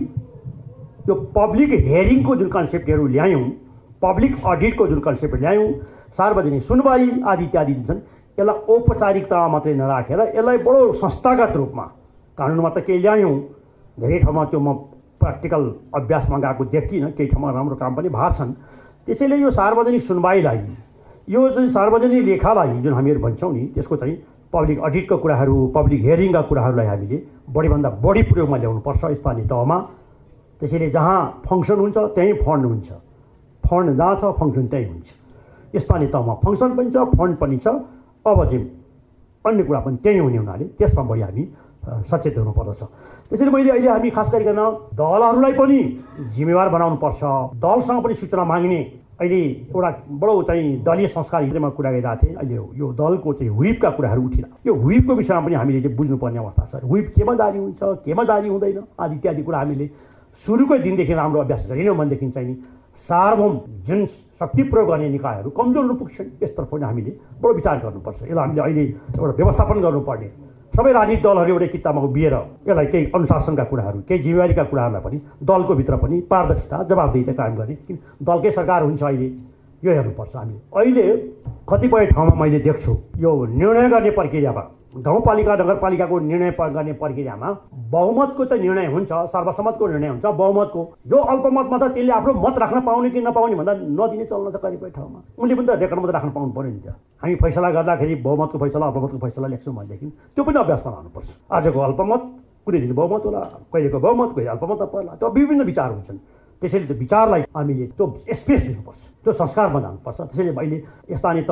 Speaker 3: यो पब्लिक हेयरिङको जुन कन्सेप्टहरू ल्यायौँ, पब्लिक अडिटको जुन कन्सेप्ट ल्यायौँ, सार्वजनिक सुनवाई आदि इत्यादि छन्, यसलाई औपचारिकता मात्रै नराखेर यसलाई बडो संस्थागत रूपमा कानुनमा त केही ल्यायौँ। धेरै ठाउँमा त्यो म प्र्याक्टिकल अभ्यासमा गएको देख्दिनँ, केही ठाउँमा राम्रो काम पनि भएको छन्। त्यसैले यो सार्वजनिक सुनवाईलाई, यो चाहिँ सार्वजनिक लेखालाई जुन हामीहरू भन्छौँ नि, त्यसको चाहिँ पब्लिक अडिटको कुराहरू, पब्लिक हियरिङका कुराहरूलाई हामीले बढीभन्दा बढी प्रयोगमा ल्याउनुपर्छ स्थानीय तहमा। त्यसैले जहाँ फङ्सन हुन्छ त्यहीँ फन्ड हुन्छ, फन्ड जहाँ छ फङ्सन त्यहीँ हुन्छ। स्थानीय तहमा फङ्सन पनि छ, फन्ड पनि छ, अब चाहिँ अन्य कुरा पनि त्यहीँ हुने हुनाले त्यसमा बढी हामी सचेत हुनुपर्दछ। त्यसैले मैले अहिले हामी खास गरिकन दलहरूलाई पनि जिम्मेवार बनाउनुपर्छ। दलसँग पनि सूचना माग्ने, अहिले एउटा बडो चाहिँ दलीय संस्कार हिजोमा कुरा गरिरहेको थिएँ। अहिले यो दलको चाहिँ व्हिपका कुराहरू उठिरहेको, यो व्हिपको विषयमा पनि हामीले चाहिँ बुझ्नुपर्ने अवस्था छ। व्हिप केमा जारी हुन्छ, केमा जारी हुँदैन आदि इत्यादि कुरा हामीले सुरुकै दिनदेखि राम्रो अभ्यास गरेनौँ भनेदेखि चाहिँ सार्वभौम जुन शक्ति प्रयोग गर्ने निकायहरू कमजोर हुन पुग्छन्, यसतर्फ पनि हामीले बडो विचार गर्नुपर्छ। यसलाई हामीले अहिले एउटा व्यवस्थापन गर्नुपर्ने, सबै राजनीतिक दलहरू एउटै किताबमा उभिएर यसलाई केही अनुशासनका कुराहरू, केही जिम्मेवारीका कुराहरूलाई पनि दलको भित्र पनि पारदर्शिता, जवाबदेहिता कायम गर्ने, किन दलकै सरकार हुन्छ अहिले, यो हेर्नुपर्छ हामीले। अहिले कतिपय ठाउँमा मैले देख्छु यो निर्णय गर्ने प्रक्रियामा, गाउँपालिका नगरपालिकाको निर्णय गर्ने प्रक्रियामा बहुमतको त निर्णय हुन्छ, सर्वसम्मतको निर्णय हुन्छ। बहुमतको जो अल्पमतमा छ त्यसले आफ्नो मत राख्न पाउने कि नपाउने भन्दा नदिने चल्न छ कतिपय ठाउँमा। उनले पनि त रेकर्ड मात्रै राख्न पाउनु पऱ्यो नि त। हामी फैसला गर्दाखेरि बहुमतको फैसला, अल्पमतको फैसला लेख्छौँ भनेदेखि त्यो पनि अभ्यासमा लानुपर्छ। आजको अल्पमत, कुनै दिन बहुमत होला, कहिलेको बहुमत, कहिले अल्पमत पर्ला, त्यो विभिन्न विचार हुन्छन्। त्यसैले त्यो विचारलाई हामीले त्यो स्पेस दिनुपर्छ, त्यो संस्कारमा जानुपर्छ। त्यसैले अहिले स्थानीय तहमा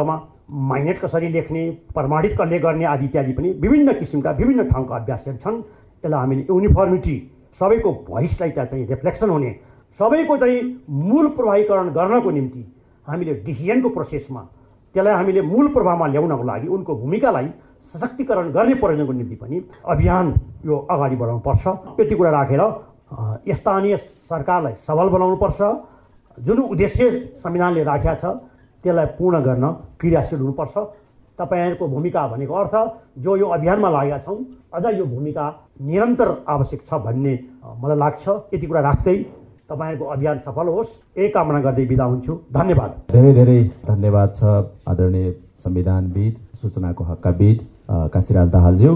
Speaker 3: माइनेट कसरी लेख्ने, प्रमाणित कसले गर्ने आदि इत्यादि पनि विभिन्न किसिमका विभिन्न ठाउँका अभ्यासहरू छन्। यसलाई हामीले युनिफर्मिटी, सबैको भोइसलाई त्यहाँ चाहिँ रिफ्लेक्सन हुने, सबैको चाहिँ मूल प्रभावीकरण गर्नको निम्ति हामीले डिसिजनको प्रोसेसमा त्यसलाई हामीले मूल प्रभावमा ल्याउनको लागि उनको भूमिकालाई सशक्तिकरण गर्ने प्रयोजनको निम्ति पनि अभियान यो अगाडि बढाउनुपर्छ। यति कुरा राखेर स्थानीय सरकारलाई सबल बनाउनुपर्छ। जुन उद्देश्य संविधानले राखेका छ त्यसलाई पूर्ण गर्न क्रियाशील हुनुपर्छ। तपाईँहरूको भूमिका भनेको अर्थ जो यो अभियानमा लागेका छौँ अझ यो भूमिका निरन्तर आवश्यक छ भन्ने मलाई लाग्छ। यति कुरा राख्दै तपाईँहरूको अभियान सफल होस् यही कामना गर्दै बिदा हुन्छु। धन्यवाद।
Speaker 2: धेरै धेरै धन्यवाद छ आदरणीय संविधानविद, सूचनाको हककाविद काशीराज दाहालज्यू।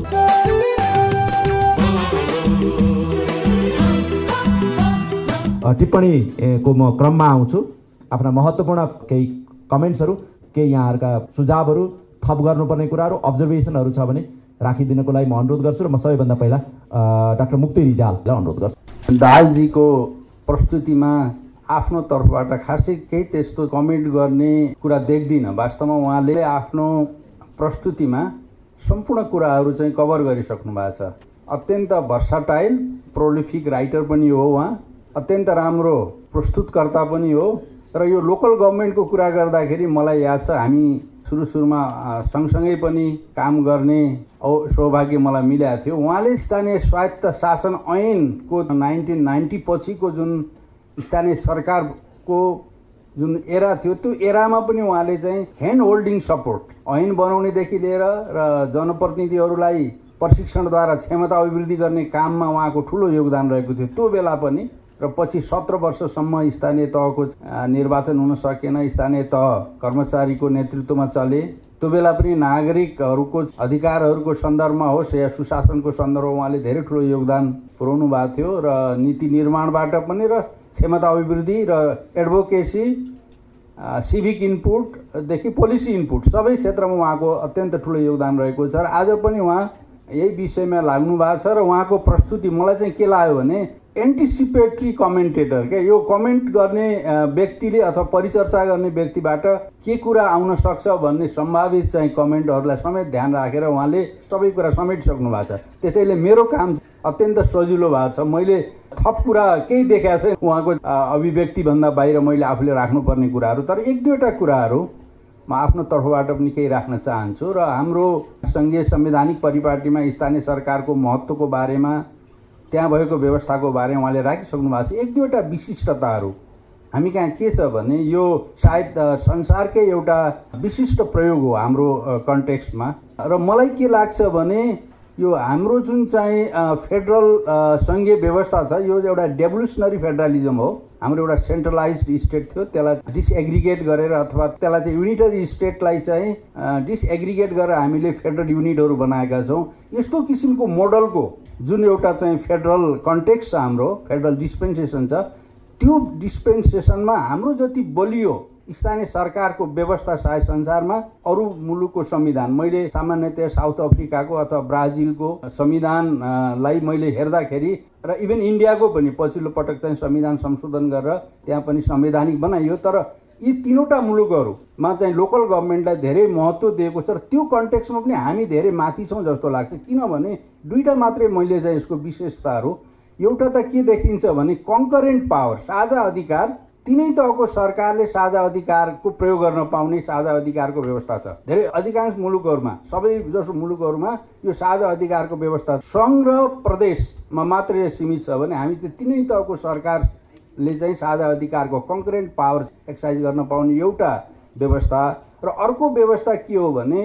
Speaker 2: टिप्पणीको म क्रममा आउँछु। आफ्ना महत्त्वपूर्ण केही कमेन्ट्सहरू, केही यहाँहरूका सुझावहरू, थप गर्नुपर्ने कुराहरू, अब्जर्भेसनहरू छ भने राखिदिनको लागि म अनुरोध गर्छु र म सबैभन्दा पहिला डाक्टर मुक्ति रिजाललाई अनुरोध गर्छु।
Speaker 4: दाहालजीको प्रस्तुतिमा आफ्नो तर्फबाट खासै केही त्यस्तो कमेन्ट गर्ने कुरा देख्दिनँ। वास्तवमा उहाँले आफ्नो प्रस्तुतिमा सम्पूर्ण कुराहरू चाहिँ कभर गरिसक्नु भएको छ। अत्यन्त भर्साटाइल प्रोलिफिक राइटर पनि हो उहाँ, अत्यन्त राम्रो प्रस्तुतकर्ता पनि हो। र यो लोकल गभर्मेन्टको कुरा गर्दाखेरि मलाई याद छ हामी सुरु सुरुमा सँगसँगै पनि काम गर्ने सौभाग्य मलाई मिलेको थियो। उहाँले स्थानीय स्वायत्त शासन ऐनको नाइन्टिन नाइन्टी पछिको जुन स्थानीय सरकारको जुन एरा थियो त्यो एरामा पनि उहाँले चाहिँ ह्यान्ड होल्डिङ सपोर्ट ऐन बनाउनेदेखि लिएर र जनप्रतिनिधिहरूलाई प्रशिक्षणद्वारा क्षमता अभिवृद्धि गर्ने काममा उहाँको ठुलो योगदान रहेको थियो त्यो बेला पनि। र पछि सत्र वर्षसम्म स्थानीय तहको निर्वाचन हुन सकेन, स्थानीय तह कर्मचारीको नेतृत्वमा चले। त्यो बेला पनि नागरिकहरूको अधिकारहरूको सन्दर्भमा होस् या सुशासनको सन्दर्भमा उहाँले धेरै ठुलो योगदान पुर्याउनु भएको थियो। र नीति निर्माणबाट पनि र क्षमता अभिवृद्धि र एडभोकेसी, सिभिक इनपुटदेखि पोलिसी इनपुट सबै क्षेत्रमा उहाँको अत्यन्त ठुलो योगदान रहेको छ। र आज पनि उहाँ यही विषयमा लाग्नु भएको छ। र उहाँको प्रस्तुति मलाई चाहिँ के लाग्यो भने एन्टिसिपेटरी कमेन्टेटर के यो कमेन्ट गर्ने व्यक्तिले अथवा परिचर्चा गर्ने व्यक्तिबाट के कुरा आउन सक्छ भन्ने सम्भावित चाहिँ कमेन्टहरूलाई समेत ध्यान राखेर उहाँले सबै कुरा समेटिसक्नु भएको छ। त्यसैले मेरो काम अत्यन्त सजिलो भएको छ। मैले थप कुरा केही देखाएको छैन उहाँको अभिव्यक्तिभन्दा बाहिर मैले आफूले राख्नुपर्ने कुराहरू। तर एक दुईवटा कुराहरू म आफ्नो तर्फबाट पनि केही राख्न चाहन्छु। र हाम्रो सङ्घीय संवैधानिक परिपाटीमा स्थानीय सरकारको महत्त्वको बारेमा, त्यहाँ भएको व्यवस्थाको बारेमा उहाँले राखिसक्नु भएको छ। एक दुईवटा विशिष्टताहरू हामी कहाँ के छ भने यो सायद संसारकै एउटा विशिष्ट प्रयोग हो हाम्रो कन्टेक्स्टमा। र मलाई के लाग्छ भने यो हाम्रो जुन चाहिँ फेडरल सङ्घीय व्यवस्था छ यो एउटा डेभोल्युसनरी फेडरलिजम हो। हाम्रो एउटा सेन्ट्रलाइज्ड स्टेट थियो, त्यसलाई डिसएग्रिगेट गरेर अथवा त्यसलाई चाहिँ युनिटरी स्टेटलाई चाहिँ डिसएग्रिगेट गरेर हामीले फेडरल युनिटहरू बनाएका छौँ। यस्तो किसिमको मोडलको जुन एउटा चाहिँ फेडरल कन्टेक्स्ट छ, हाम्रो फेडरल डिस्पेन्सेसन छ, त्यो डिस्पेन्सेसनमा हाम्रो जति बलियो स्थानीय सरकारको व्यवस्था सायद संसारमा अरू मुलुकको संविधान, मैले सामान्यतया साउथ अफ्रिकाको अथवा ब्राजिलको संविधानलाई मैले हेर्दाखेरि र इभन इन्डियाको पनि पछिल्लो पटक चाहिँ संविधान संशोधन गरेर त्यहाँ पनि संवैधानिक बनाइयो। तर यी तीनवटा मुलुकहरूमा चाहिँ लोकल गभर्मेन्टलाई धेरै महत्त्व दिएको छ। र त्यो कन्टेक्स्टमा पनि हामी धेरै माथि छौँ जस्तो लाग्छ। किनभने दुईवटा मात्रै मैले चाहिँ यसको विशेषताहरू, एउटा त के देखिन्छ भने कन्करेन्ट पावर, साझा अधिकार, तिनै तहको सरकारले साझा अधिकारको प्रयोग गर्न पाउने साझा अधिकारको व्यवस्था छ। धेरै अधिकांश मुलुकहरूमा, सबै जसो मुलुकहरूमा यो साझा अधिकारको व्यवस्था सङ्घ र प्रदेशमा मात्रै सीमित छ भने हामी त्यो तिनै तहको सरकारले चाहिँ साझा अधिकारको कन्करेन्ट पावर एक्सर्साइज गर्न पाउने एउटा व्यवस्था। र अर्को व्यवस्था के हो भने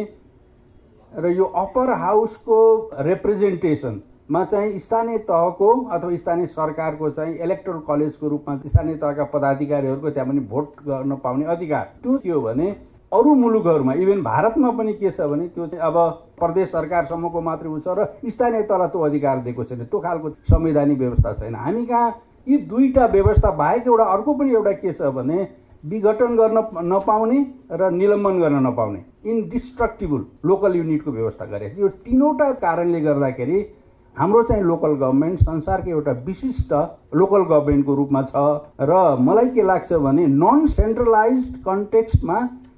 Speaker 4: र यो अप्पर हाउसको रिप्रेजेन्टेसन मा चाहिँ स्थानीय तहको अथवा स्थानीय सरकारको चाहिँ इलेक्टोरल कलेजको रूपमा स्थानीय तहका पदाधिकारीहरूको त्यहाँ पनि भोट गर्न पाउने अधिकार। त्यो के हो भने अरू मुलुकहरूमा इभन भारतमा पनि के छ भने त्यो चाहिँ अब प्रदेश सरकारसम्मको मात्रै उ छ र स्थानीय तहलाई त्यो अधिकार दिएको छैन। त्यो खालको संवैधानिक व्यवस्था छैन। हामी कहाँ यी दुईटा व्यवस्था बाहेक एउटा अर्को पनि एउटा के छ भने विघटन गर्न नपाउने र निलम्बन गर्न नपाउने इनडिस्ट्रक्टिबल लोकल युनिटको व्यवस्था गरे। यो तीनवटा कारणले गर्दाखेरि हाम्रो चाहिँ लोकल गभर्मेन्ट संसारको एउटा विशिष्ट लोकल गभर्मेन्टको रूपमा छ। र मलाई के लाग्छ भने नन सेन्ट्रलाइज्ड कन्टेक्स्टमा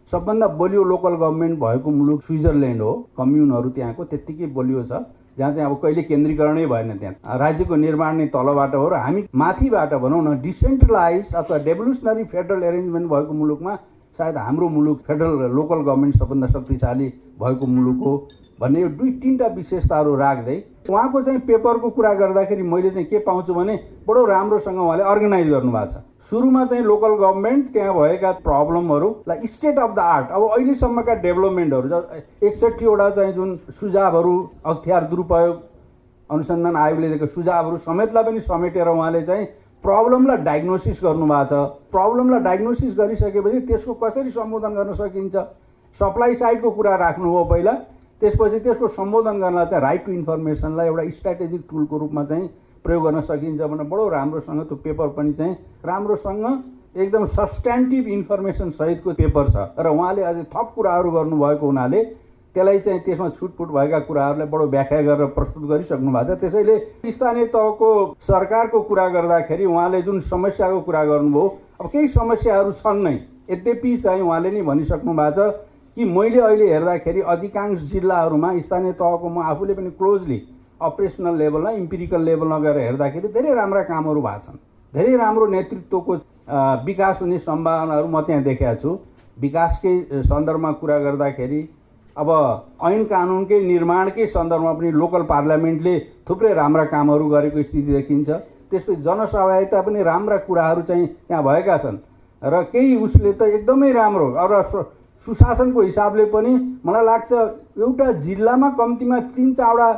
Speaker 4: सबभन्दा बलियो लोकल गभर्मेन्ट भएको मुलुक स्विजरल्यान्ड हो। कम्युनहरू त्यहाँको त्यत्तिकै बलियो छ, जहाँ चाहिँ अब कहिले केन्द्रीकरणै भएन। त्यहाँ राज्यको निर्माण नै तलबाट हो र हामी माथिबाट भनौँ न डिसेन्ट्रलाइज अथवा डेभोल्युसनरी फेडरल एरेन्जमेन्ट भएको मुलुकमा सायद हाम्रो मुलुक फेडरल लोकल गभर्मेन्ट सबभन्दा शक्तिशाली भएको मुलुक हो भन्ने यो दुई तिनवटा विशेषताहरू राख्दै उहाँको चाहिँ पेपरको कुरा गर्दाखेरि मैले चाहिँ के पाउँछु भने बडो राम्रोसँग उहाँले अर्गनाइज गर्नुभएको छ। सुरुमा चाहिँ लोकल गभर्मेन्ट त्यहाँ भएका प्रब्लमहरूलाई स्टेट अफ द आर्ट, अब अहिलेसम्मका डेभलपमेन्टहरू एकसट्ठीवटा चाहिँ जुन सुझावहरू अख्तियार दुरुपयोग अनुसन्धान आयोगले दिएको सुझावहरू समेतलाई पनि समेटेर उहाँले चाहिँ प्रब्लमलाई डायग्नोसिस गर्नुभएको छ। प्रब्लमलाई डायग्नोसिस गरिसकेपछि त्यसको कसरी सम्बोधन गर्न सकिन्छ, सप्लाई साइडको कुरा राख्नुभयो पहिला, त्यसपछि त्यसको सम्बोधन गर्नलाई चाहिँ राइट टु इन्फर्मेसनलाई एउटा स्ट्राटेजिक टुलको रूपमा चाहिँ प्रयोग गर्न सकिन्छ भने बडो राम्रोसँग त्यो पेपर पनि चाहिँ राम्रोसँग एकदम सब्स्ट्यान्टिभ इन्फर्मेसन सहितको पेपर छ र उहाँले अझै थप कुराहरू गर्नुभएको हुनाले त्यसलाई चाहिँ त्यसमा छुटपुट भएका कुराहरूलाई बडो व्याख्या गरेर प्रस्तुत गरिसक्नु भएको छ। त्यसैले स्थानीय तहको सरकारको कुरा गर्दाखेरि उहाँले जुन समस्याको कुरा गर्नुभयो, अब केही समस्याहरू छन् नै, यद्यपि चाहिँ उहाँले नै भनिसक्नु भएको छ कि मैले अहिले हेर्दाखेरि अधिकांश जिल्लाहरूमा स्थानीय तहको म आफूले पनि क्लोजली अपरेसनल लेभलमा इम्पिरिकल लेभलमा गएर हेर्दाखेरि धेरै राम्रा कामहरू भएको छन्, धेरै राम्रो नेतृत्वको विकास हुने सम्भावनाहरू म त्यहाँ देखेको छु। विकासकै सन्दर्भमा कुरा गर्दाखेरि अब ऐन कानुनकै निर्माणकै सन्दर्भमा पनि लोकल पार्लियामेन्टले थुप्रै राम्रा कामहरू गरेको स्थिति देखिन्छ। त्यसपछि जनसहभागिता पनि राम्रा कुराहरू चाहिँ त्यहाँ भएका छन् र केही उसले त एकदमै राम्रो र सुशासनको हिसाबले पनि मलाई लाग्छ एउटा जिल्लामा कम्तीमा तिन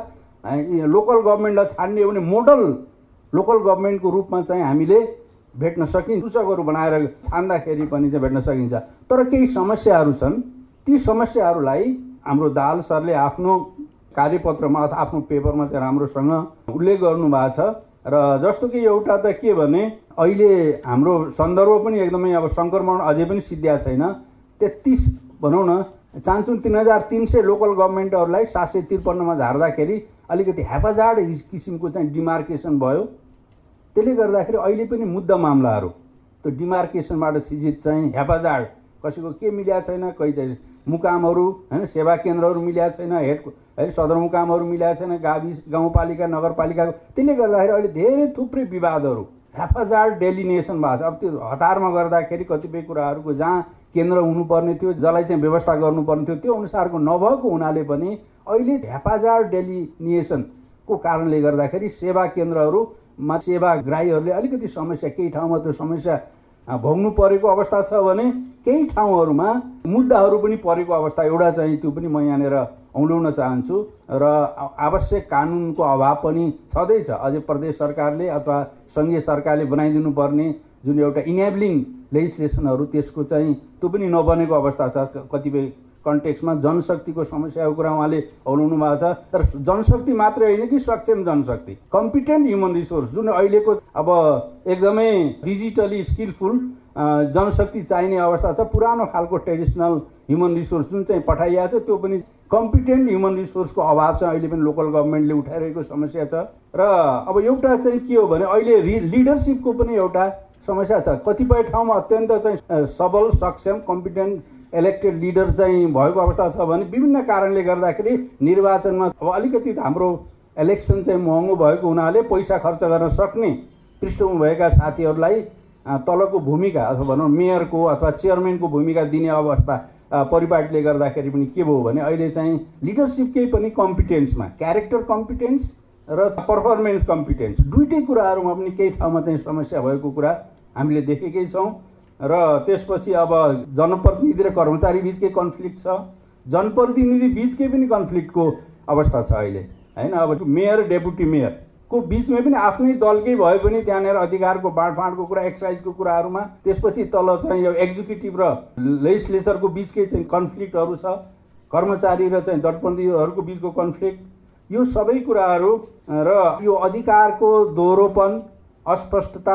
Speaker 4: चारवटा लोकल गभर्मेन्टलाई छान्ने हो भने मोडल लोकल गभर्मेन्टको रूपमा चाहिँ हामीले भेट्न सकिन्छ। सूचकहरू बनाएर छान्दाखेरि पनि चाहिँ भेट्न सकिन्छ। तर केही समस्याहरू छन्, ती समस्याहरूलाई हाम्रो दाहाल सरले आफ्नो कार्यपत्रमा अथवा आफ्नो पेपरमा चाहिँ राम्रोसँग उल्लेख गर्नुभएको छ। र जस्तो कि एउटा त के भने अहिले हाम्रो सन्दर्भ पनि एकदमै अब सङ्क्रमण अझै पनि सिद्धिया छैन। तेत्तिस भनौँ न चान्चुन तिन हजार तिन सय लोकल गभर्मेन्टहरूलाई सात सय त्रिपन्नमा झार्दाखेरि अलिकति हेफाजाड किसिमको चाहिँ डिमार्केसन भयो। त्यसले गर्दाखेरि अहिले पनि मुद्दा मामलाहरू त्यो डिमार्केसनबाट सिजित चाहिँ हेफाजाड कसैको के मिल्या छैन, कोही चाहिँ मुकामहरू होइन सेवा केन्द्रहरू मिल्या छैन, हेड है सदरमुकामहरू मिल्या छैन, गाविस गाउँपालिका नगरपालिकाको। त्यसले गर्दाखेरि अहिले धेरै थुप्रै विवादहरू हेफाजाड डेलिनेसन भएको छ। अब त्यो हतारमा गर्दाखेरि कतिपय कुराहरूको जहाँ केन्द्र हुनुपर्ने थियो, जसलाई चाहिँ व्यवस्था गर्नुपर्ने थियो, त्यो अनुसारको नभएको हुनाले पनि अहिले हेफाजाड डेलिनिएसनको कारणले गर्दाखेरि सेवा केन्द्रहरूमा सेवाग्राहीहरूले अलिकति समस्या, केही ठाउँमा त्यो समस्या भोग्नु परेको अवस्था छ भने केही ठाउँहरूमा मुद्दाहरू पनि परेको अवस्था एउटा चाहिँ त्यो पनि म यहाँनिर औँल्याउन चाहन्छु। र आवश्यक कानुनको अभाव पनि छँदैछ। अझै प्रदेश सरकारले अथवा सङ्घीय सरकारले बनाइदिनु पर्ने जुन एउटा इनेबलिङ लेजिस्लेसनहरू त्यसको चाहिँ त्यो पनि नबनेको अवस्था छ। कतिपय कन्टेक्स्टमा जनशक्तिको समस्याको कुरा उहाँले औलाउनु भएको छ। तर जनशक्ति मात्रै होइन कि सक्षम जनशक्ति, कम्पिटेन्ट ह्युमन रिसोर्स जुन अहिलेको अब एकदमै डिजिटली स्किलफुल जनशक्ति चाहिने अवस्था छ। पुरानो खालको ट्रेडिसनल ह्युमन रिसोर्स जुन चाहिँ पठाइएको छ त्यो पनि कम्पिटेन्ट ह्युमन रिसोर्सको अभाव चाहिँ अहिले पनि लोकल गभर्मेन्टले उठाइरहेको समस्या छ। र अब एउटा चाहिँ के हो भने अहिले लिडरसिपको पनि एउटा समस्या छ। कतिपय ठाउँमा अत्यन्त चाहिँ सबल सक्षम कम्पिटेन्ट इलेक्टेड लिडर चाहिँ भएको अवस्था छ भने विभिन्न कारणले गर्दाखेरि निर्वाचनमा अब अलिकति हाम्रो इलेक्सन चाहिँ महँगो भएको हुनाले पैसा खर्च गर्न सक्ने पृष्ठभूमि भएका साथीहरूलाई तलको भूमिका अथवा भनौँ मेयरको अथवा चेयरम्यानको भूमिका दिने अवस्था परिपाटीले गर्दाखेरि पनि के भयो भने अहिले चाहिँ लिडरसिपकै पनि कम्पिटेन्समा क्यारेक्टर कम्पिटेन्स र पर्फर्मेन्स कम्पिटेन्स दुईटै कुराहरूमा पनि केही ठाउँमा चाहिँ समस्या भएको कुरा हामीले देखेकै छौँ। र त्यसपछि अब जनप्रतिनिधि र कर्मचारी बिचकै कन्फ्लिक्ट छ, जनप्रतिनिधि बिचकै पनि कन्फ्लिक्टको अवस्था छ अहिले होइन। अब मेयर डेपुटी मेयरको बिचमै पनि आफ्नै दलकै भए पनि त्यहाँनिर अधिकारको बाँडफाँडको कुरा, एक्साइजको कुराहरूमा, त्यसपछि तल चाहिँ यो एक्जिक्युटिभ र लेजिस्लेचरको बिचकै चाहिँ कन्फ्लिक्टहरू छ, कर्मचारी र चाहिँ जनप्रतिनिधिहरूको बिचको कन्फ्लिक्ट, यो सबै कुराहरू र यो अधिकारको दोहोरोपन, अस्पष्टता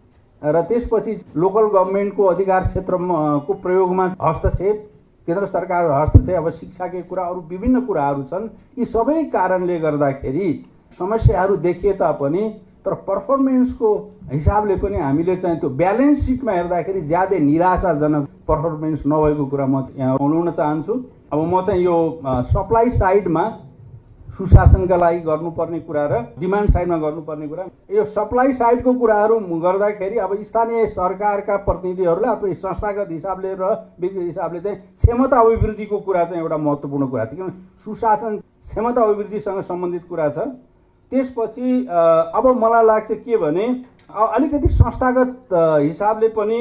Speaker 4: र त्यसपछि लोकल गभर्मेन्टको अधिकार क्षेत्रको प्रयोगमा हस्तक्षेप, केन्द्र सरकार हस्तक्षेप, अब शिक्षाकै कुरा, अरू विभिन्न कुराहरू छन्। यी सबै कारणले गर्दाखेरि समस्याहरू देखिए तापनि तर पर्फर्मेन्सको हिसाबले पनि हामीले चाहिँ त्यो ब्यालेन्स सिटमा हेर्दाखेरि ज्यादै निराशाजनक पर्फर्मेन्स नभएको कुरा म यहाँ उठाउन चाहन्छु। अब म चाहिँ यो सप्लाई साइडमा सुशासनका लागि गर्नुपर्ने कुरा र डिमान्ड साइडमा गर्नुपर्ने कुरा, यो सप्लाई साइडको कुराहरू गर्दाखेरि अब स्थानीय सरकारका प्रतिनिधिहरूले अब संस्थागत हिसाबले र व्यक्तिगत हिसाबले चाहिँ क्षमता अभिवृद्धिको कुरा चाहिँ एउटा महत्त्वपूर्ण कुरा छ, किनभने सुशासन क्षमता अभिवृद्धिसँग सम्बन्धित कुरा छ। त्यसपछि अब मलाई लाग्छ के भने अलिकति संस्थागत हिसाबले पनि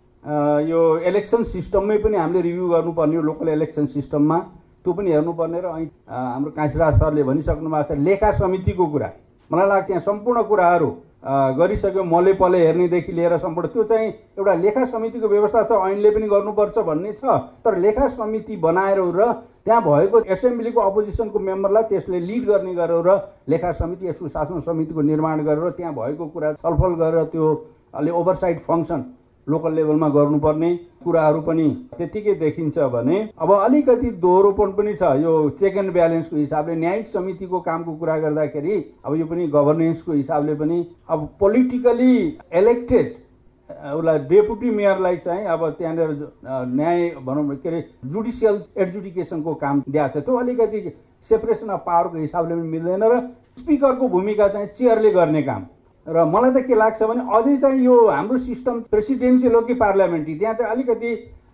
Speaker 4: यो इलेक्सन सिस्टममै पनि हामीले रिभ्यू गर्नुपर्ने हो, लोकल इलेक्सन सिस्टममा त्यो पनि हेर्नुपर्ने। र અહીં हाम्रो काशीराज सरले भनिसक्नु भएको छ लेखा समितिको कुरा, मलाई लाग्छ यहाँ सम्पूर्ण कुराहरू गरिसक्यो, मले पले हेर्नेदेखि लिएर सम्पूर्ण त्यो चाहिँ एउटा लेखा समितिको व्यवस्था छ, ऐनले पनि गर्नुपर्छ भन्ने छ। तर लेखा समिति बनाएर र त्यहाँ भएको एसेम्ब्लीको अपोजिसनको मेम्बरलाई त्यसले लिड गर्ने गरेर र लेखा समिति या सुशासन समितिको निर्माण गरेर त्यहाँ भएको कुरा छलफल गरेर त्यो अलि ओभरसाइट फङ्सन लोकल लेभलमा गर्नुपर्ने कुराहरू पनि त्यतिकै देखिन्छ भने अब अलिकति दोहोरोपन पनि छ। यो चेक एन्ड ब्यालेन्सको हिसाबले न्यायिक समितिको कामको कुरा गर्दाखेरि अब यो पनि गभर्नेन्सको हिसाबले पनि अब पोलिटिकली इलेक्टेड उसलाई डेपुटी मेयरलाई चाहिँ अब त्यहाँनिर न्याय भनौँ के अरे जुडिसियल एडजुडिकेसनको काम दिएको छ, त्यो अलिकति सेपरेसन अफ पावरको हिसाबले पनि मिल्दैन र स्पिकरको भूमिका चाहिँ चेयरले गर्ने काम। र मलाई त के लाग्छ भने अझै चाहिँ यो हाम्रो सिस्टम प्रेसिडेन्सियल हो कि पार्लियामेन्ट्री, त्यहाँ चाहिँ अलिकति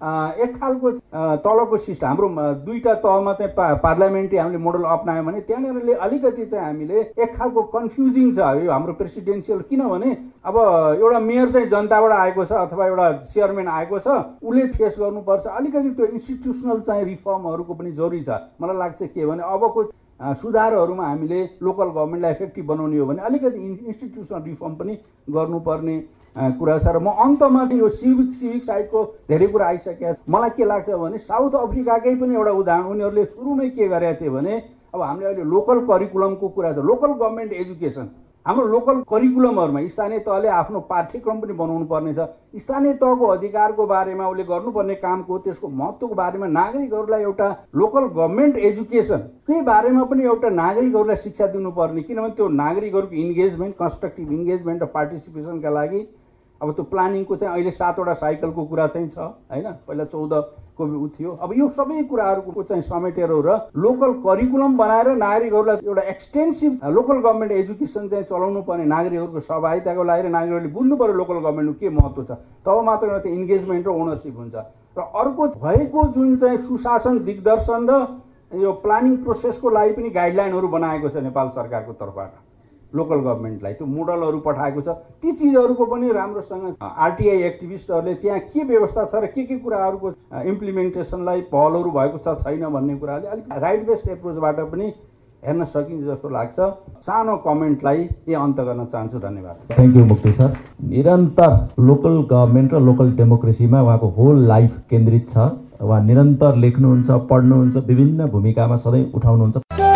Speaker 4: एक खालको तलको सिस्टम हाम्रो दुईवटा तहमा चाहिँ पा पार्लियामेन्ट्री हामीले मोडल अप्नायौँ भने त्यहाँनिर अलिकति चाहिँ हामीले एक खालको कन्फ्युजिङ छ यो हाम्रो प्रेसिडेन्सियल। किनभने अब एउटा मेयर चाहिँ जनताबाट आएको छ अथवा एउटा चेयरम्यान आएको छ, उसले फेस गर्नुपर्छ, अलिकति त्यो इन्स्टिट्युसनल चाहिँ रिफर्महरूको पनि जरुरी छ। मलाई लाग्छ के भने अबको सुधारहरूमा हामीले लोकल गभर्मेन्टलाई इफेक्टिभ बनाउने हो भने अलिकति इन्स्टिट्युसनल रिफर्म पनि गर्नुपर्ने कुरा छ। र म अन्तमा यो सिभिक सिभिक साइडको धेरै कुरा आइसकेको छ। मलाई के लाग्छ भने साउथ अफ्रिकाकै पनि एउटा उदाहरण, उनीहरूले सुरुमै के गरेका थिए भने अब हामीले अहिले लोकल करिकुलमको कुरा छ, लोकल गभर्मेन्ट एजुकेसन हाम्रो लोकल करिकुलमहरूमा स्थानीय तहले आफ्नो पाठ्यक्रम पनि बनाउनु पर्ने छ। स्थानीय तहको अधिकारको बारेमा उसले गर्नुपर्ने कामको त्यसको महत्त्वको बारेमा नागरिकहरूलाई एउटा लोकल गभर्मेन्ट एजुकेसनकै बारेमा पनि एउटा नागरिकहरूलाई शिक्षा दिनुपर्ने, किनभने त्यो नागरिकहरूको इन्गेजमेन्ट कन्स्ट्रक्टिभ इन्गेजमेन्ट र पार्टिसिपेसनका लागि अब त्यो प्लानिङको चाहिँ अहिले सातवटा साइकलको कुरा चाहिँ छ होइन, पहिला चौधको उ थियो। अब यो सबै कुराहरूको चाहिँ समेटेर र लोकल करिकुलम बनाएर नागरिकहरूलाई एउटा एक्सटेन्सिभ लोकल गभर्मेन्ट एजुकेसन चाहिँ चलाउनु पर्ने, नागरिकहरूको सहभागिताको लागि नागरिकहरूले बुझ्नु पर्यो लोकल गभर्मेन्टको के महत्त्व छ, तब मात्र एउटा त्यो इन्गेजमेन्ट र ओनरसिप हुन्छ। र अर्को भएको जुन चाहिँ सुशासन दिग्दर्शन र यो प्लानिङ प्रोसेसको लागि पनि गाइडलाइनहरू बनाएको छ नेपाल सरकारको तर्फबाट लोकल गभर्मेन्टलाई, त्यो मोडलहरू पठाएको छ। ती चिजहरूको पनि राम्रोसँग आरटिआई एक्टिभिस्टहरूले त्यहाँ के व्यवस्था छ र के के कुराहरूको इम्प्लिमेन्टेसनलाई पहलहरू भएको छ छैन भन्ने कुराले अलिक राइट बेस्ड एप्रोचबाट पनि हेर्न सकिन्छ जस्तो लाग्छ। सानो कमेन्टलाई यही अन्त गर्न चाहन्छु। धन्यवाद।
Speaker 2: Thank you Mukti sir. निरन्तर लोकल गभर्मेन्ट र लोकल डेमोक्रेसीमा उहाँको होल लाइफ केन्द्रित छ। उहाँ निरन्तर लेख्नुहुन्छ, पढ्नुहुन्छ, विभिन्न भूमिकामा सधैँ उठाउनुहुन्छ।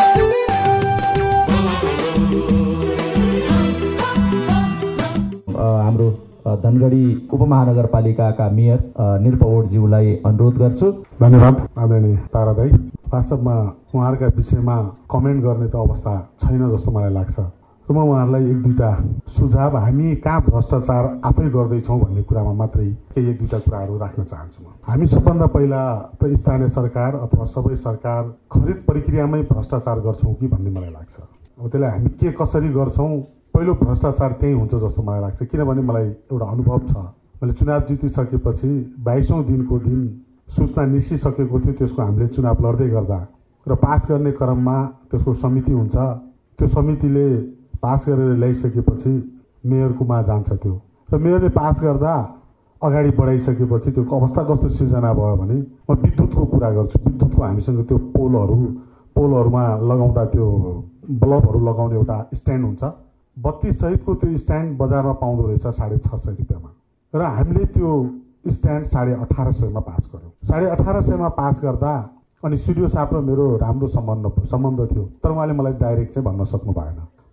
Speaker 2: हाम्रो धनगढी उपमहानगरपालिकाका मेयर निरपौडज्यूलाई अनुरोध गर्छु।
Speaker 5: धन्यवाद आदरणीय तारादाई। वास्तवमा उहाँहरूका विषयमा कमेन्ट गर्ने त अवस्था छैन जस्तो मलाई लाग्छ। र म उहाँहरूलाई एक दुईवटा सुझाव, हामी कहाँ भ्रष्टाचार आफै गर्दैछौँ भन्ने कुरामा मात्रै केही एक दुईवटा कुराहरू राख्न चाहन्छु। म हामी सबभन्दा पहिला त स्थानीय सरकार अथवा सबै सरकार खरिद प्रक्रियामै भ्रष्टाचार गर्छौँ कि भन्ने मलाई लाग्छ। अब त्यसलाई हामी के कसरी गर्छौँ, पहिलो भ्रष्टाचार त्यही हुन्छ जस्तो मलाई लाग्छ। किनभने मलाई एउटा अनुभव छ, मैले चुनाव जितिसकेपछि बाइसौँ दिनको दिन सूचना निस्किसकेको थियो, त्यसको हामीले चुनाव लड्दै गर्दा र पास गर्ने क्रममा त्यसको समिति हुन्छ, त्यो समितिले पास गरेर ल्याइसकेपछि मेयरकोमा जान्छ त्यो, र मेयरले पास गर्दा अगाडि बढाइसकेपछि त्यो अवस्था कस्तो सिर्जना भयो भने म विद्युतको कुरा गर्छु। विद्युतको हामीसँग त्यो पोलहरू पोलहरूमा लगाउँदा त्यो बल्बहरू लगाउने एउटा स्ट्यान्ड हुन्छ, बत्ती सहितको त्यो स्ट्यान्ड बजारमा पाउँदो रहेछ साढे छ सय रुपियाँमा, र हामीले त्यो स्ट्यान्ड साढे अठार सयमा पास गऱ्यौँ। साढे अठार सयमा पास गर्दा अनि सिडिओ साहब र मेरो राम्रो सम्बन्ध सम्बन्ध थियो, तर उहाँले मलाई डाइरेक्ट चाहिँ भन्न सक्नु भएन।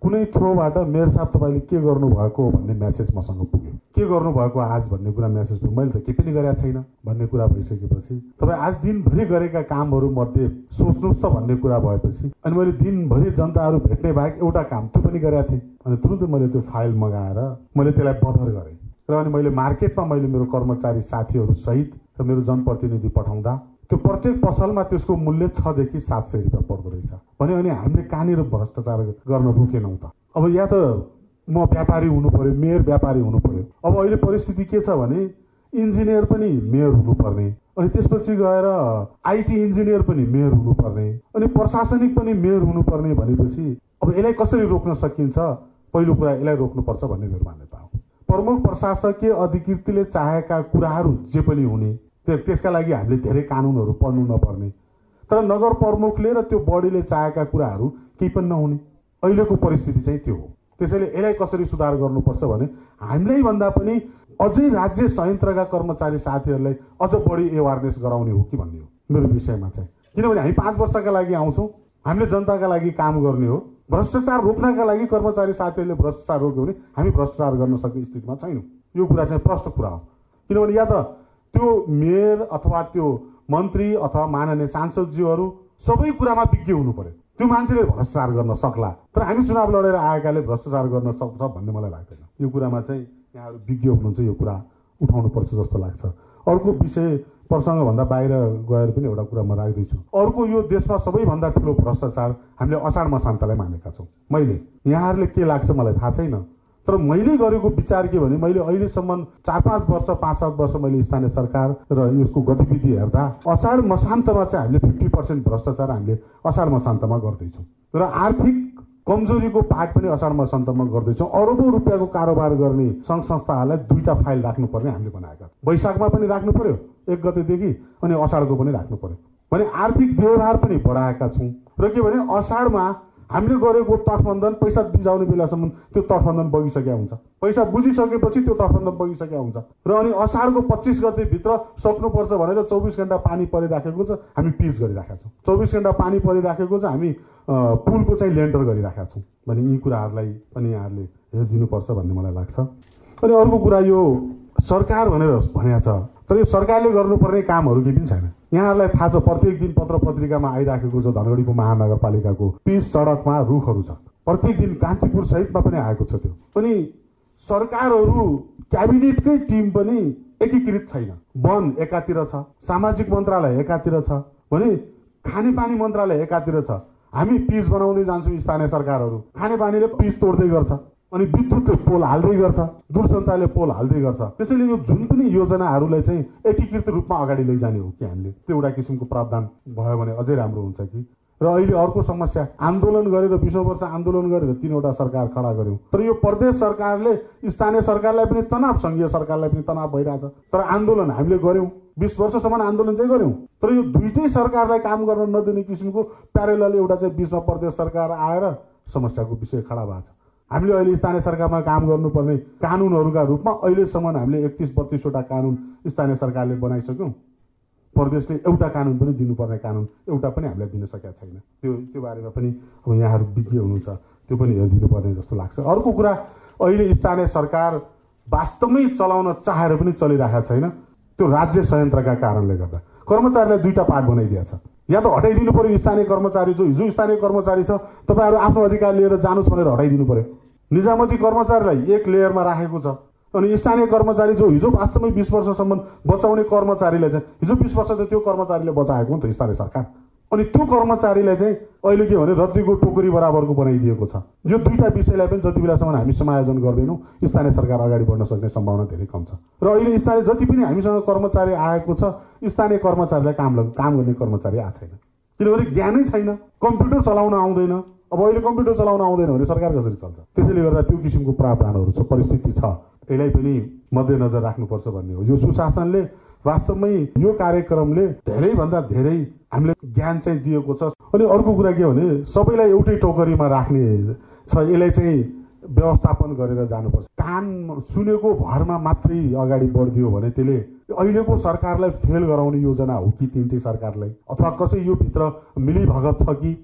Speaker 5: कुनै थ्रोबाट मेयर साहब तपाईँले के गर्नुभएको भन्ने म्यासेज मसँग पुग्यो, के गर्नुभएको आज भन्ने कुरा म्यासेज पुग्यो। मैले त केही पनि गरेका छैन भन्ने कुरा भइसकेपछि तपाईँ आज दिनभरि गरेका कामहरू मध्ये सोच्नुहोस् त भन्ने कुरा भएपछि अनि मैले दिनभरि जनताहरू भेट्ने बाहेक एउटा काम त्यो पनि गरेका थिएँ। अनि तुरुन्तै मैले त्यो फाइल मगाएर मैले त्यसलाई बदर गरेँ र अनि मैले मार्केटमा मैले मेरो कर्मचारी साथीहरू सहित र मेरो जनप्रतिनिधि पठाउँदा त्यो प्रत्येक पसलमा त्यसको मूल्य छदेखि सात सय रुपियाँ पर्दो रहेछ भने अनि हामीले कहाँनिर भ्रष्टाचार गर्न रोकेनौँ त। अब या त म व्यापारी हुनु पर्यो, मेयर व्यापारी हुनु पर्यो। अब अहिले परिस्थिति के छ भने इन्जिनियर पनि मेयर हुनुपर्ने, अनि त्यसपछि गएर आइटी इन्जिनियर पनि मेयर हुनुपर्ने, अनि प्रशासनिक पनि मेयर हुनुपर्ने भनेपछि अब यसलाई कसरी रोक्न सकिन्छ? पहिलो कुरा यसलाई रोक्नुपर्छ भन्ने मेरो मान्यता हो। प्रमुख प्रशासकीय अधिकृतले चाहेका कुराहरू जे पनि हुने, त्यसका लागि हामीले धेरै कानुनहरू पढ्नु नपर्ने, तर नगर प्रमुखले र त्यो बडीले चाहेका कुराहरू केही पनि नहुने अहिलेको परिस्थिति चाहिँ त्यो हो। त्यसैले यसलाई कसरी सुधार गर्नुपर्छ भने हामीलाई भन्दा पनि अझै राज्य संयन्त्रका कर्मचारी साथीहरूलाई अझ बढी एवारनेस गराउने हो कि भन्ने हो मेरो विषयमा चाहिँ। किनभने हामी पाँच वर्षका लागि आउँछौँ, हामीले जनताका लागि काम गर्ने हो। भ्रष्टाचार रोक्नका लागि कर्मचारी साथीहरूले भ्रष्टाचार रोक्यो भने हामी भ्रष्टाचार गर्न सक्ने स्थितिमा छैनौँ। यो कुरा चाहिँ प्रष्ट कुरा हो। किनभने या त त्यो मेयर अथवा त्यो मन्त्री अथवा माननीय सांसदज्यूहरू सबै कुरामा विज्ञ हुनु पर्यो, त्यो मान्छेले भ्रष्टाचार गर्न सक्ला। तर हामी चुनाव लडेर आएकाले भ्रष्टाचार गर्न सक्छ भन्ने मलाई लाग्दैन। यो कुरामा चाहिँ यहाँहरू विज्ञ हुनुहुन्छ, यो कुरा उठाउनुपर्छ जस्तो लाग्छ। अर्को विषय प्रसङ्गभन्दा बाहिर गएर पनि एउटा कुरा म राख्दैछु। अर्को यो देशमा सबैभन्दा ठुलो भ्रष्टाचार हामीले असाढ मसान्तलाई मानेका छौँ। मैले यहाँहरूले के लाग्छ मलाई थाहा छैन, तर मैले गरेको विचार के भने मैले अहिलेसम्म चार पाँच वर्ष पाँच सात वर्ष मैले स्थानीय सरकार र यसको गतिविधि हेर्दा असाढ मसान्तमा चाहिँ हामीले फिफ्टी पर्सेन्ट भ्रष्टाचार हामीले असाढ मसान्तमा गर्दैछौँ र आर्थिक कमजोरीको पाठ पनि असाढ मसान्तमा गर्दैछौँ। अरबौँ रुपियाँको कारोबार गर्ने सङ्घ संस्थाहरूलाई दुईटा फाइल राख्नुपर्ने हामीले बनाएका छौँ। वैशाखमा पनि राख्नु पर्यो एक गतेदेखि, अनि असाढको पनि राख्नु पर्यो भने आर्थिक व्यवहार पनि बढाएका छौँ। र के भने असाढमा हामीले गरेको तटबन्धन पैसा बुझाउने बेलासम्म त्यो तटबन्धन बगिसकेको हुन्छ, पैसा बुझिसकेपछि त्यो तटबन्धन बगिसकेको हुन्छ र अनि असाढको पच्चिस गतेभित्र सक्नुपर्छ भनेर चौबिस घन्टा पानी परिराखेको छ, हामी पिच गरिराखेका छौँ। चौबिस घन्टा पानी परिराखेको छ, हामी पुलको चाहिँ लेन्टर गरिराखेका छौँ भने यी कुराहरूलाई पनि यहाँहरूले हेरिदिनुपर्छ भन्ने मलाई लाग्छ। अनि अर्को कुरा यो सरकार भनेर भनेको छ, तर यो सरकारले गर्नुपर्ने कामहरू केही पनि छैन। यहाँहरूलाई थाहा छ प्रत्येक दिन पत्र पत्रिकामा आइराखेको छ धनगढीको महानगरपालिकाको पिच सडकमा रुखहरू छ, प्रत्येक दिन कान्तिपुर सहितमा पनि आएको छ त्यो। अनि सरकारहरू क्याबिनेटकै टिम पनि एकीकृत छैन। वन एकातिर छ, सामाजिक मन्त्रालय एकातिर छ भने खानेपानी मन्त्रालय एकातिर छ। हामी पिच बनाउँदै जान्छौँ, स्थानीय सरकारहरू खानेपानीले पिच तोड्दै गर्छ, अनि विद्युतले पोल हाल्दै गर्छ, दूरसञ्चारले पोल हाल्दै गर्छ। त्यसैले यो जुन पनि योजनाहरूलाई चाहिँ एकीकृत रूपमा अगाडि लैजाने हो कि हामीले त्यो एउटा किसिमको प्रावधान भयो भने अझै राम्रो हुन्छ कि। र अहिले अर्को समस्या, आन्दोलन गरेर बिसौँ वर्ष आन्दोलन गरेर तीनवटा सरकार खडा गर्यौँ, तर यो प्रदेश सरकारले स्थानीय सरकारलाई पनि तनाव, सङ्घीय सरकारलाई पनि तनाव भइरहेछ। तर आन्दोलन हामीले गऱ्यौँ, बिस वर्षसम्म आन्दोलन चाहिँ गऱ्यौँ, तर यो दुईटै सरकारलाई काम गर्न नदिने किसिमको प्यारेलल एउटा चाहिँ बिचमा प्रदेश सरकार आएर समस्याको विषय खडा भएको छ। हामीले अहिले स्थानीय सरकारमा काम गर्नुपर्ने कानुनहरूका रूपमा अहिलेसम्म हामीले एकतिस बत्तिसवटा कानुन स्थानीय सरकारले बनाइसक्यौँ। प्रदेशले एउटा कानुन पनि दिनुपर्ने कानुन एउटा पनि हामीलाई दिन सकेका छैन। त्यो त्यो बारेमा पनि अब यहाँहरू विज्ञ हुनुहुन्छ, त्यो पनि हेरिदिनु पर्ने जस्तो लाग्छ। अर्को कुरा, अहिले स्थानीय सरकार वास्तवमै चलाउन चाहेर पनि चलिरहेको छैन, त्यो राज्य संयन्त्रका कारणले गर्दा कर्मचारीलाई दुईटा पार्ट बनाइदिएको छ। या त हटाइदिनु पर्यो स्थानीय कर्मचारी, जो हिजो स्थानीय कर्मचारी छ तपाईँहरू आफ्नो अधिकार लिएर जानुहोस् भनेर हटाइदिनु पर्यो। निजामती कर्मचारीलाई एक लेयरमा राखेको छ, अनि स्थानीय कर्मचारी जो हिजो वास्तवमै बिस वर्षसम्म बचाउने कर्मचारीलाई चाहिँ हिजो बिस वर्ष त त्यो कर्मचारीले बचाएको हो नि त स्थानीय सरकार, अनि त्यो कर्मचारीलाई चाहिँ अहिले के भने रद्दीको टोकरी बराबरको बनाइदिएको छ। यो दुईटा विषयलाई पनि जति बेलासम्म हामी समायोजन गर्दैनौँ स्थानीय सरकार अगाडि बढ्न सक्ने सम्भावना धेरै कम छ। र अहिले स्थानीय जति पनि हामीसँग कर्मचारी आएको छ, स्थानीय कर्मचारीलाई काम काम गर्ने कर्मचारी आएको छैन, किनभने ज्ञानै छैन, कम्प्युटर चलाउन आउँदैन। अब अहिले कम्प्युटर चलाउन आउँदैन भने सरकार कसरी चल्छ? त्यसैले गर्दा त्यो किसिमको प्रावधानहरू छ, परिस्थिति छ, यसलाई पनि मध्यनजर राख्नुपर्छ भन्ने हो। यो सुशासनले वास्तवमै यो कार्यक्रमले धेरैभन्दा धेरै हामीले ज्ञान चाहिँ दिएको छ। अनि अर्को कुरा के भने सबैलाई एउटै टोकरीमा राख्ने छ, यसलाई चाहिँ व्यवस्थापन गरेर जानुपर्छ। कान सुनेको भरमा मात्रै अगाडि बढिदियो भने त्यसले अहिलेको सरकारलाई फेल गराउने योजना हो कि तिनटै सरकारलाई, अथवा कसै यो भित्र मिलीभगत छ कि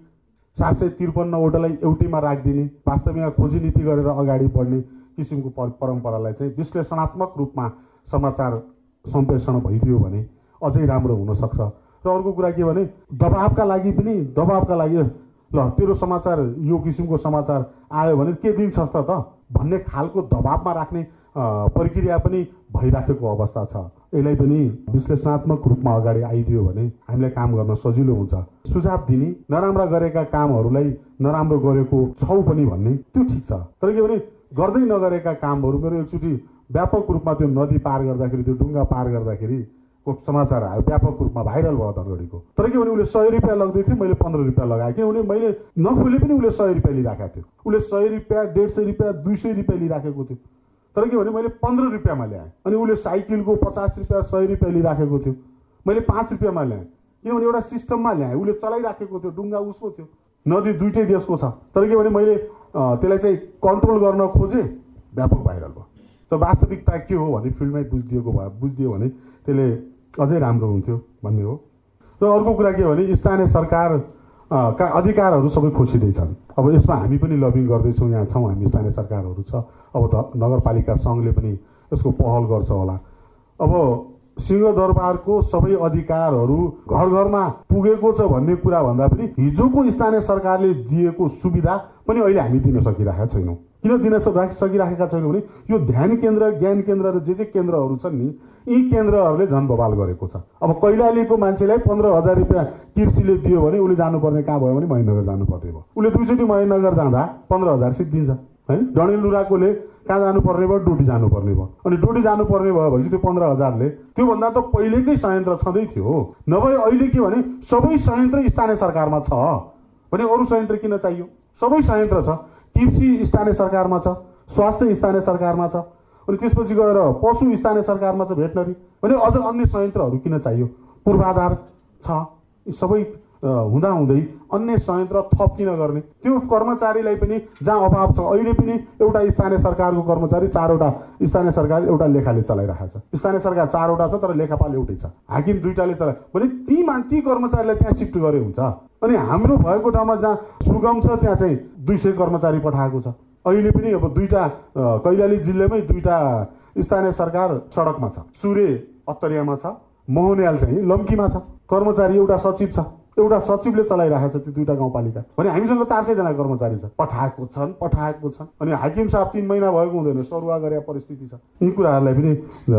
Speaker 5: सात सय त्रिपन्नवटालाई एउटैमा राखिदिने, वास्तविकमा खोजी नीति गरेर अगाडि बढ्ने किसिमको परम्परालाई चाहिँ विश्लेषणात्मक रूपमा समाचार सम्प्रेषण भइदियो भने अझै राम्रो हुनसक्छ। र अर्को कुरा के भने दबावका लागि पनि दबावका लागि ल तेरो समाचार यो किसिमको समाचार आयो भने के दिन्छस् त भन्ने खालको दबावमा राख्ने प्रक्रिया पनि भइराखेको अवस्था छ। यसलाई पनि विश्लेषणात्मक रूपमा अगाडि आइदियो भने हामीलाई काम गर्न सजिलो हुन्छ। सुझाव दिने, नराम्रा गरेका कामहरूलाई नराम्रो गरेको छौ पनि भन्ने त्यो ठिक छ, तर के भने गर्दै नगरेका कामहरू मेरो एकचोटि व्यापक रूपमा त्यो नदी पार गर्दाखेरि त्यो डुङ्गा पार गर्दाखेरि को समाचार आयो, व्यापक रूपमा भाइरल भयो धनगढीको। तर के भने उसले सय रुपियाँ लाग्दै थियो, मैले पन्ध्र रुपियाँ लगाएँ, किनभने मैले नखोले पनि उसले सय रुपियाँ लिइराखेको थियो। उसले सय रुपियाँ डेढ सय रुपियाँ दुई सय रुपियाँ लिइराखेको थियो, तर के भने मैले पन्ध्र रुपियाँमा ल्याएँ। अनि उसले साइकलको पचास रुपियाँ सय रुपियाँ लिइराखेको थियो, मैले पाँच रुपियाँमा ल्याएँ, किनभने एउटा सिस्टममा ल्याएँ। उसले चलाइराखेको थियो, डुङ्गा उसको थियो, नदी दुइटै देशको छ, तर के भने मैले त्यसलाई चाहिँ कन्ट्रोल गर्न खोजेँ, व्यापक भाइरल भयो। तर वास्तविकता के हो भने फिल्डमै बुझिदिएको भए बुझिदियो भने त्यसले अझै राम्रो हुन्थ्यो भन्ने हो। र अर्को कुरा के भने स्थानीय सरकार का अधिकारहरू सबै खोसिँदैछन्। अब यसमा हामी पनि लबिङ गर्दैछौँ, यहाँ छौँ हामी, स्थानीय सरकारहरू छ। अब त नगरपालिका सङ्घले पनि यसको पहल गर्छ होला। अब सिंहदरबारको सबै अधिकारहरू घर घरमा पुगेको छ भन्ने कुरा भन्दा पनि हिजोको स्थानीय सरकारले दिएको सुविधा पनि अहिले हामी दिन सकिरहेका छैनौँ। किन दिन सकिराखेका छैनौँ भने यो ध्यान केन्द्र, ज्ञान केन्द्र र जे जे केन्द्रहरू छन् नि, यी केन्द्रहरूले झन् बवाल गरेको छ। अब कैलालीको मान्छेलाई पन्ध्र हजार रुपियाँ कृषिले दियो भने उसले जानुपर्ने कहाँ भयो भने महेन्द्रनगर जानुपर्ने भयो। उसले दुईचोटि महेन्द्रनगर जाँदा पन्ध्र हजार सिद्धिन्छ होइन। डडेलधुराकोले कहाँ जानुपर्ने भयो? डोटी जानुपर्ने भयो। अनि डोटी जानुपर्ने भयो भने त्यो पन्ध्र हजारले त्योभन्दा त पहिलेकै संयन्त्र छँदै थियो। नभए अहिले के भने सबै संयन्त्र स्थानीय सरकारमा छ भने अरू संयन्त्र किन चाहियो? सबै संयन्त्र छ, कृषि स्थानीय सरकारमा छ, स्वास्थ्य स्थानीय सरकारमा छ, अनि त्यसपछि गएर पशु स्थानीय सरकारमा छ, भेटनरी भने अझ अन्य संयन्त्रहरू किन चाहियो? पूर्वाधार छ, यी सबै हुँदाहुँदै अन्य संयन्त्र थप किन गर्ने? त्यो कर्मचारीलाई पनि जहाँ अभाव छ, अहिले पनि एउटा स्थानीय सरकारको कर्मचारी चारवटा स्थानीय सरकार एउटा लेखाले चलाइरहेको छ। स्थानीय सरकार चारवटा छ तर लेखापाल एउटै छ, हाकिम दुईटाले चलाए भने ती मान ती कर्मचारीलाई त्यहाँ सिफ्ट गरे हुन्छ। अनि हाम्रो भएको ठाउँमा जहाँ सुगम छ त्यहाँ चाहिँ दुई सय कर्मचारी पठाएको छ। अहिले पनि अब दुईटा कैलाली जिल्लामै दुईटा स्थानीय सरकार सडकमा छ, सुरे अत्तरियामा छ, मोहनियाल चाहिँ लम्कीमा छ। कर्मचारी एउटा सचिव छ, एउटा सचिवले चलाइरहेको छ त्यो दुईटा गाउँपालिका भने हामीसँग चार सय जना कर्मचारी छ, पठाएको छन् पठाएको छन् अनि हाकिम साहब तीन महिना भएको हुँदैन, सरुवा गरेको परिस्थिति छ। यी कुराहरूलाई पनि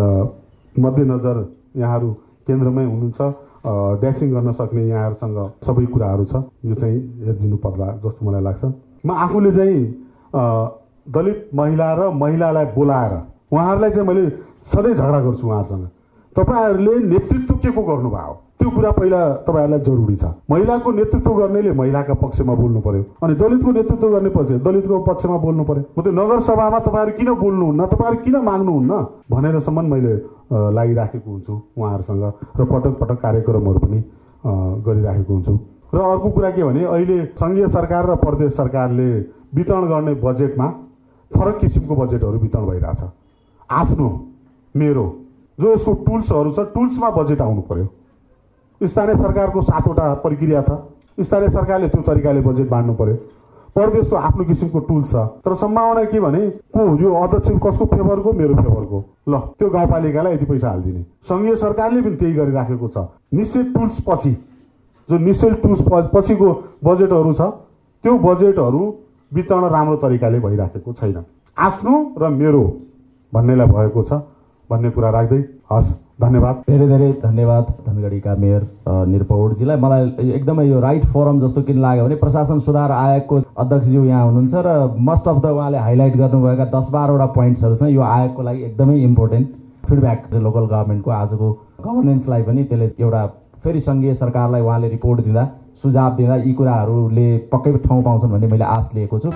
Speaker 5: मध्यनजर यहाँहरू केन्द्रमै हुनुहुन्छ, ड्यासिङ गर्न सक्ने यहाँहरूसँग सबै कुराहरू छ, यो चाहिँ हेरिदिनु पर्ला जस्तो मलाई लाग्छ। म आफूले चाहिँ दलित महिला र महिलालाई बोलाएर उहाँहरूलाई चाहिँ मैले सधैँ झगडा गर्छु उहाँहरूसँग। तपाईँहरूले नेतृत्व के को गर्नुभयो त्यो कुरा पहिला तपाईँहरूलाई जरुरी छ। महिलाको नेतृत्व गर्नेले महिलाका पक्षमा बोल्नु पर्यो, अनि दलितको नेतृत्व गर्ने पछि दलितको पक्षमा बोल्नु पर्यो। म त्यो नगरसभामा तपाईँहरू किन बोल्नुहुन्न, तपाईँहरू किन माग्नुहुन्न भनेरसम्म मैले लागिराखेको हुन्छु उहाँहरूसँग र पटक पटक कार्यक्रमहरू पनि गरिराखेको हुन्छु। र अर्को कुरा के भने अहिले सङ्घीय सरकार र प्रदेश सरकारले वितरण गर्ने बजेटमा फरक किसिमको बजेटहरू वितरण भइरहेछ। आफ्नो मेरो जो यसको टुल्सहरू छ, टुल्समा बजेट आउनु पर्यो। स्थानीय सरकारको सातवटा प्रक्रिया छ, स्थानीय सरकारले त्यो तरिकाले बजेट बाँड्नु पर्यो। प्रदेशको आफ्नो किसिमको टुल्स छ, तर सम्भावना के भने को यो अध्यक्ष कसको फेभरको? मेरो फेभरको। ल त्यो गाउँपालिकालाई यति पैसा हालिदिने। सङ्घीय सरकारले पनि त्यही गरिराखेको छ। निश्चित टुल्स पछि जो निश्चित टुल्स पछिको बजेटहरू छ त्यो बजेटहरू वितरण राम्रो तरिकाले भइराखेको छैन। आफ्नो र मेरो भन्नेलाई भएको छ भन्ने कुरा राख्दै हस्, धन्यवाद।
Speaker 2: धेरै धेरै धन्यवाद धनगढीका मेयर निरपौडजीलाई। मलाई एकदमै यो राइट फोरम जस्तो किन लाग्यो भने प्रशासन सुधार आयोगको अध्यक्षज्यू यहाँ हुनुहुन्छ र मोस्ट अफ द उहाँले हाइलाइट गर्नुभएका दस बाह्रवटा पोइन्ट्सहरू छ यो आयोगको लागि एकदमै इम्पोर्टेन्ट फिडब्याक। लोकल गभर्मेन्टको आजको गभर्नेन्सलाई पनि त्यसले एउटा फेरि सङ्घीय सरकारलाई उहाँले रिपोर्ट दिँदा सुझाव दिँदा यी कुराहरूले पक्कै ठाउँ पाउँछन् भन्ने मैले आश लिएको छु।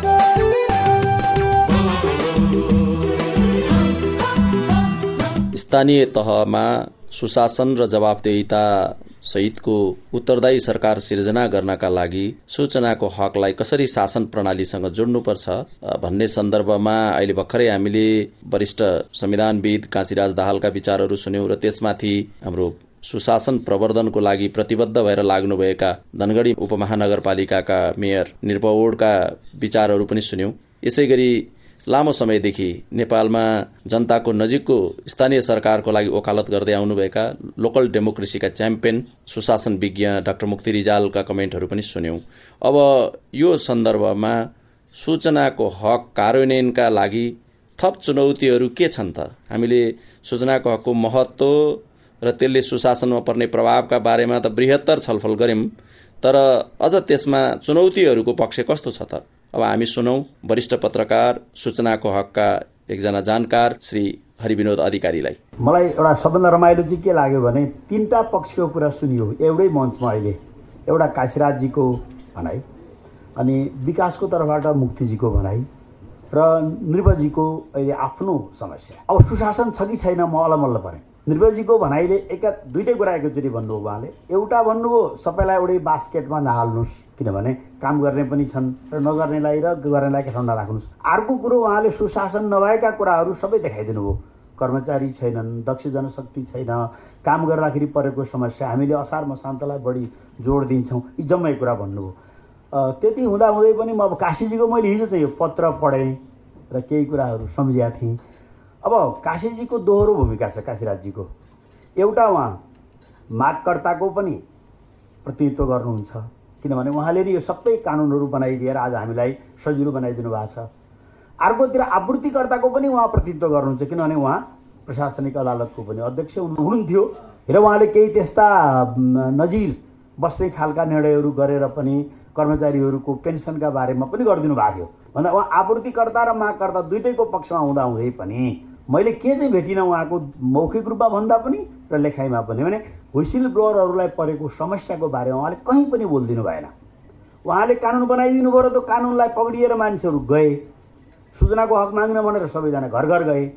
Speaker 6: स्थानीय तहमा सुशासन र जवाबदेहिता सहितको उत्तरदायी सरकार सिर्जना गर्नका लागि सूचनाको हकलाई कसरी शासन प्रणालीसँग जोड्नुपर्छ भन्ने सन्दर्भमा अहिले भर्खरै हामीले वरिष्ठ संविधानविद काशीराज दाहालका विचारहरू सुन्यौं र त्यसमाथि हाम्रो सुशासन प्रवर्धनको लागि प्रतिबद्ध भएर लाग्नुभएका धनगढी उपमहानगरपालिकाका मेयर निर्पौडका विचारहरू पनि सुन्यौं। यसै गरी लामो समयदेखि नेपालमा जनताको नजिकको स्थानीय सरकारको लागि वकालत गर्दै आउनुभएका लोकल डेमोक्रेसीका च्याम्पियन सुशासन विज्ञ डाक्टर मुक्ति रिजालका कमेन्टहरू पनि सुन्यौं। अब यो सन्दर्भमा सूचनाको हक कार्यान्वयनका लागि थप चुनौतीहरू के छन् त? हामीले सूचनाको हकको महत्त्व र त्यसले सुशासनमा पर्ने प्रभावका बारेमा त बृहत्तर छलफल गर्यौं, तर अझ त्यसमा चुनौतीहरूको पक्ष कस्तो छ त? अब हामी सुनौं वरिष्ठ पत्रकार सूचनाको हकका एकजना जानकार श्री हरिविनोद अधिकारीलाई।
Speaker 3: मलाई एउटा सबभन्दा रमाइलो चाहिँ के लाग्यो भने तीनटा पक्षको कुरा सुनियो एउटै मञ्चमा। अहिले एउटा काशीराजजीको भनाइ, अनि विकासको तर्फबाट मुक्तिजीको भनाइ र नृपजीको अहिले आफ्नो समस्या। अब सुशासन छ कि छैन म अलमल्ल परेँ। नृपजीको भनाइले एका दुईटै कुरा एकैचोटि भन्नुभयो उहाँले। एउटा भन्नुभयो सबैलाई एउटै बास्केटमा नहाल्नुहोस्, किनभने काम गर्ने पनि छन् र नगर्नेलाई र गर्नेलाई ठाउँमा राख्नुहोस्। अर्को कुरो उहाँले सुशासन नभएका कुराहरू सबै देखाइदिनु भयो। कर्मचारी छैनन्, दक्ष जनशक्ति छैन, काम गर्दाखेरि परेको समस्या, हामीले असार मसान्तलाई बढी जोड दिन्छौँ, यी जम्मै कुरा भन्नुभयो। त्यति हुँदाहुँदै पनि म अब काशीजीको मैले हिजो चाहिँ यो पत्र पढेँ र केही कुराहरू सम्झिया थिएँ। अब काशीजीको दोहोरो भूमिका छ काशीराजजीको। एउटा उहाँ मागकर्ताको पनि प्रतिनिधित्व गर्नुहुन्छ, किनभने उहाँले नि यो सबै कानुनहरू बनाइदिएर आज हामीलाई सजिलो बनाइदिनु भएको छ। अर्कोतिर आपूर्तिकर्ताको पनि उहाँ प्रतिनिधित्व गर्नुहुन्छ, किनभने उहाँ प्रशासनिक अदालतको पनि अध्यक्ष हुनुहुन्थ्यो र उहाँले केही त्यस्ता नजिर बस्ने खालका निर्णयहरू गरेर पनि कर्मचारीहरूको पेन्सनका बारेमा पनि गरिदिनु भएको थियो। भन्दा उहाँ आपूर्तिकर्ता र मागकर्ता दुइटैको पक्षमा हुँदाहुँदै पनि मैले के चाहिँ भेटिनँ उहाँको मौखिक रूपमा भन्दा पनि र लेखाइमा पनि भने व्हिसिल ब्लोअरहरूलाई परेको समस्याको बारेमा उहाँले कहीँ पनि बोलिदिनु भएन। उहाँले कानुन बनाइदिनु भयो र त्यो कानुनलाई पक्रिएर मानिसहरू गए, सूचनाको हक माग्न भनेर सबैजना घर घर गए,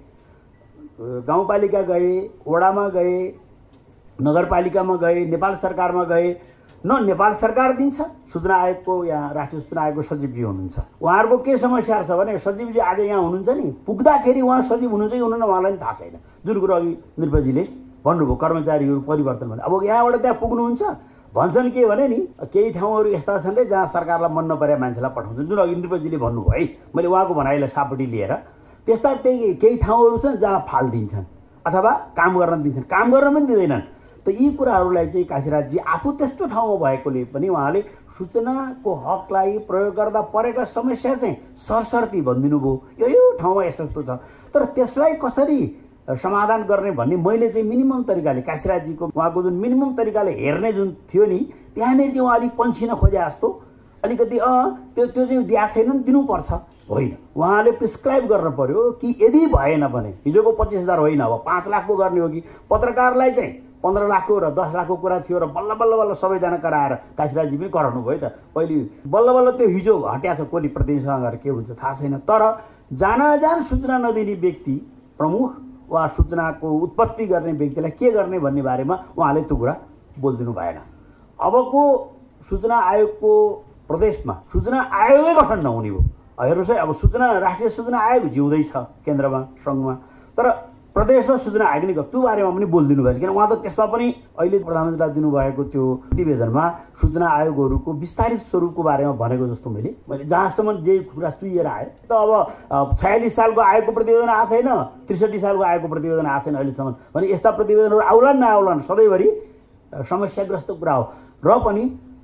Speaker 3: गाउँपालिका गए, वडामा गए, नगरपालिकामा गए, नेपाल सरकारमा गए। न नेपाल सरकार दिन्छ, सूचना आयोगको यहाँ राष्ट्रिय सूचना आयोगको सचिवजी हुनुहुन्छ, उहाँहरूको के समस्या छ भने सचिवजी आज यहाँ हुनुहुन्छ नि, पुग्दाखेरि उहाँ सचिव हुनुहुन्छ कि हुनुहुन्न उहाँलाई पनि थाहा छैन। जुन कुरो अघि नृपजीले भन्नुभयो कर्मचारीहरू परिवर्तन भने, अब यहाँबाट त्यहाँ पुग्नुहुन्छ भन्छन् के भने नि केही ठाउँहरू यस्ता छन् रे जहाँ सरकारलाई मन नपरेका मान्छेलाई पठाउँछन्, जुन अघि नृपजीले भन्नुभयो है। मैले उहाँको भनाइलाई सापटी लिएर त्यस्ता त्यही केही ठाउँहरू छन् जहाँ फाल दिन्छन् अथवा काम गर्न दिन्छन्, काम गर्न पनि दिँदैनन्। त यी कुराहरूलाई चाहिँ काशीराजजी आफू त्यस्तो ठाउँमा भएकोले पनि उहाँले सूचनाको हकलाई प्रयोग गर्दा परेका समस्या चाहिँ सरसर्ती भनिदिनु भयो, यो यो ठाउँमा यस्तो यस्तो छ। तर त्यसलाई कसरी समाधान गर्ने भन्ने मैले चाहिँ मिनिमम तरिकाले काशीराजजीको उहाँको जुन मिनिमम तरिकाले हेर्ने जुन थियो नि, त्यहाँनिर चाहिँ उहाँ अलिक पन्छिन खोजे जस्तो अलिकति अँ त्यो त्यो चाहिँ दिएको छैन दिनुपर्छ होइन, उहाँले प्रिस्क्राइब गर्न पर्यो कि यदि भएन भने हिजोको पच्चिस हजार होइन अब पाँच लाखको गर्ने हो कि पत्रकारलाई चाहिँ पन्ध्र लाखको र दस लाखको कुरा थियो र बल्ल बल्ल बल्ल सबैजना कराएर काशीराजजी पनि कराउनु भयो त। पहिले बल्ल बल्ल त्यो हिजो हट्या छ, कोली प्रतिनिधिसँग गएर के हुन्छ थाहा छैन। तर जान सूचना नदिने व्यक्ति प्रमुख वा सूचनाको उत्पत्ति गर्ने व्यक्तिलाई के गर्ने भन्ने बारेमा उहाँले त्यो कुरा बोलिदिनु भएन। अबको सूचना आयोगको प्रदेशमा सूचना आयोगै गठन नहुने भयो। हेर्नुहोस् है, अब सूचना राष्ट्रिय सूचना आयोग जिउँदैछ केन्द्रमा सङ्घमा, तर प्रदेशमा सूचना आयोग नै त्यो बारेमा पनि बोलिदिनु भयो, किन उहाँ त त्यसमा पनि अहिले प्रधानमन्त्रीलाई दिनुभएको त्यो प्रतिवेदनमा सूचना आयोगहरूको विस्तारित स्वरूपको बारेमा भनेको जस्तो मैले मैले जहाँसम्म जे कुरा चुइएर आयो। त अब छयालिस सालको आयोगको प्रतिवेदन आएको छैन, त्रिसठी सालको आयोगको प्रतिवेदन आएको छैन अहिलेसम्म भने यस्ता प्रतिवेदनहरू आउलान् नआउलान् सधैँभरि समस्याग्रस्त कुरा हो। र पनि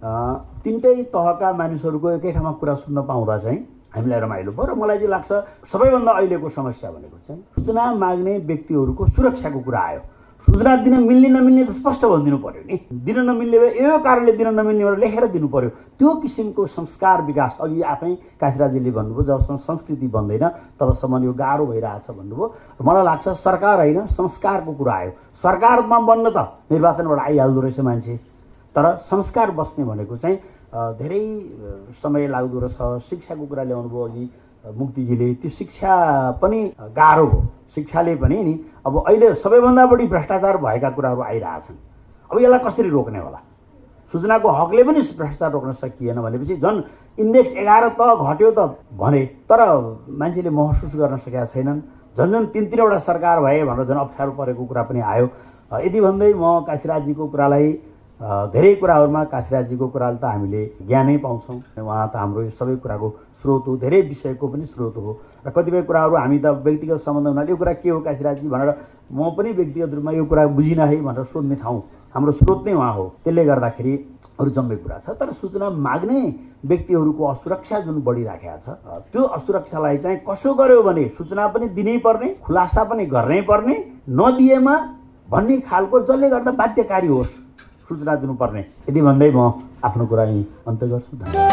Speaker 3: तिनटै तहका मानिसहरूको एकै ठाउँमा कुरा सुन्न पाउँदा चाहिँ हामीलाई रमाइलो भयो। र मलाई चाहिँ लाग्छ सबैभन्दा अहिलेको समस्या भनेको चाहिँ सूचना माग्ने व्यक्तिहरूको सुरक्षाको कुरा आयो। सूचना दिन मिल्ने नमिल्ने त स्पष्ट भनिदिनु पर्यो नि, दिन नमिल्ने भए यो कारणले दिन नमिल्ने भनेर लेखेर दिनु पर्यो। त्यो किसिमको संस्कार विकास अघि आफै काशीराजजीले भन्नुभयो, जबसम्म संस्कृति बन्दैन तबसम्म यो गाह्रो भइरहेछ भन्नुभयो। मलाई लाग्छ सरकार होइन संस्कारको कुरा आयो। सरकारमा बन्न त निर्वाचनबाट आइहाल्दो रहेछ मान्छे, तर संस्कार बस्ने भनेको चाहिँ धेरै समय लाग्दो रहेछ। शिक्षाको कुरा ल्याउनु भयो अघि मुक्तिजीले, त्यो शिक्षा पनि गाह्रो हो। शिक्षाले पनि नि अब अहिले सबैभन्दा बढी भ्रष्टाचार भएका कुराहरू आइरहेछन्। अब यसलाई कसरी रोक्ने होला? सूचनाको हकले पनि भ्रष्टाचार रोक्न सकिएन भनेपछि झन् इन्डेक्स एघार त घट्यो त भने, तर मान्छेले महसुस गर्न सकेका छैनन्। झन् झन् तिन तिनवटा सरकार भए भनेर झन् अप्ठ्यारो परेको कुरा पनि आयो। यदि भन्दै म काशीराजजीको कुरालाई धेरै कुराहरूमा काशीराजजीको कुराले त हामीले ज्ञानै पाउँछौँ। उहाँ त हाम्रो यो सबै कुराको स्रोत हो, धेरै विषयको पनि स्रोत हो र कतिपय कुराहरू हामी त व्यक्तिगत सम्बन्ध हुनाले यो कुरा के हो काशीराजजी भनेर म पनि व्यक्तिगत रूपमा यो कुरा बुझिनँ है भनेर सोध्ने ठाउँ हाम्रो स्रोत नै उहाँ हो। त्यसले गर्दाखेरि अरू जम्मै कुरा छ। तर सूचना माग्ने व्यक्तिहरूको असुरक्षा जुन बढिराखेको छ, त्यो असुरक्षालाई चाहिँ कसो गर्यो भने सूचना पनि दिनै पर्ने, खुलासा पनि गर्नै पर्ने, नदिएमा भन्ने खालको जसले गर्दा बाध्यकारी होस् सूचना दिनुपर्ने। यदि भन्दै म आफ्नो कुरा यहीँ अन्त्य गर्छु।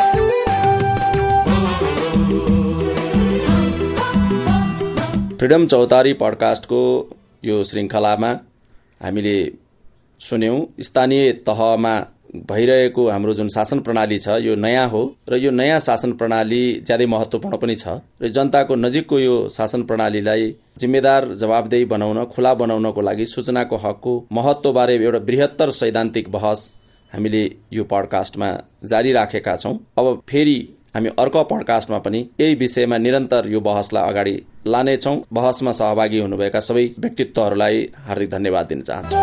Speaker 6: फ्रिडम चौतारी पडकास्टको यो श्रृङ्खलामा हामीले सुन्यौँ स्थानीय तहमा भइरहेको हाम्रो जुन शासन प्रणाली छ यो नयाँ हो र यो नयाँ शासन प्रणाली ज्यादै महत्त्वपूर्ण पनि छ र जनताको नजिकको यो शासन प्रणालीलाई जिम्मेदार जवाबदेही बनाउन, खुला बनाउनको लागि सूचनाको हकको महत्त्वबारे एउटा बृहत्तर सैद्धान्तिक बहस हामीले यो पडकास्टमा जारी राखेका छौँ। अब फेरि हामी अर्को पडकास्टमा पनि यही विषयमा निरन्तर यो बहसलाई अगाडि लानेछौँ। बहसमा सहभागी हुनुभएका सबै व्यक्तित्वहरूलाई हार्दिक धन्यवाद दिन चाहन्छु।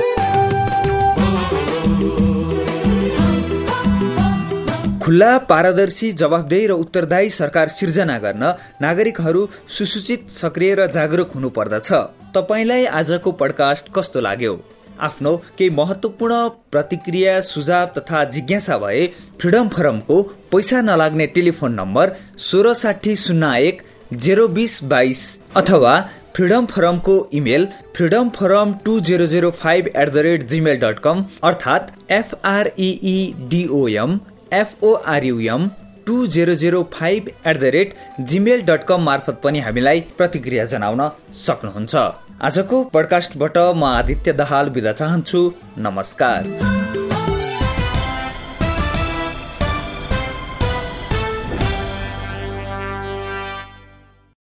Speaker 1: खुल्ला, पारदर्शी, जवाफदेही र उत्तरदायी सरकार सिर्जना गर्न नागरिकहरू सुसूचित, सक्रिय र जागरुक हुनुपर्दछ। तपाईलाई आजको पडकास्ट कस्तो लाग्यो? आफ्नो केही महत्त्वपूर्ण प्रतिक्रिया, सुझाव तथा जिज्ञासा भए फ्रिडम फोरमको पैसा नलाग्ने टेलिफोन नम्बर सोह्र साठी शून्य एक जेरो बिस बाइस अथवा freedom फोरमको email freedom forum two zero zero five at the rate Gmail dot कम अर्थात् एफआरइइडिओएम एफओआरयुएम two zero zero five at the rate Gmail dot कम मार्फत पनि हामीलाई प्रतिक्रिया जनाउन सक्नुहुन्छ। आजको पडकास्टबाट म आदित्य दाहाल बिदा चाहन्छु। नमस्कार।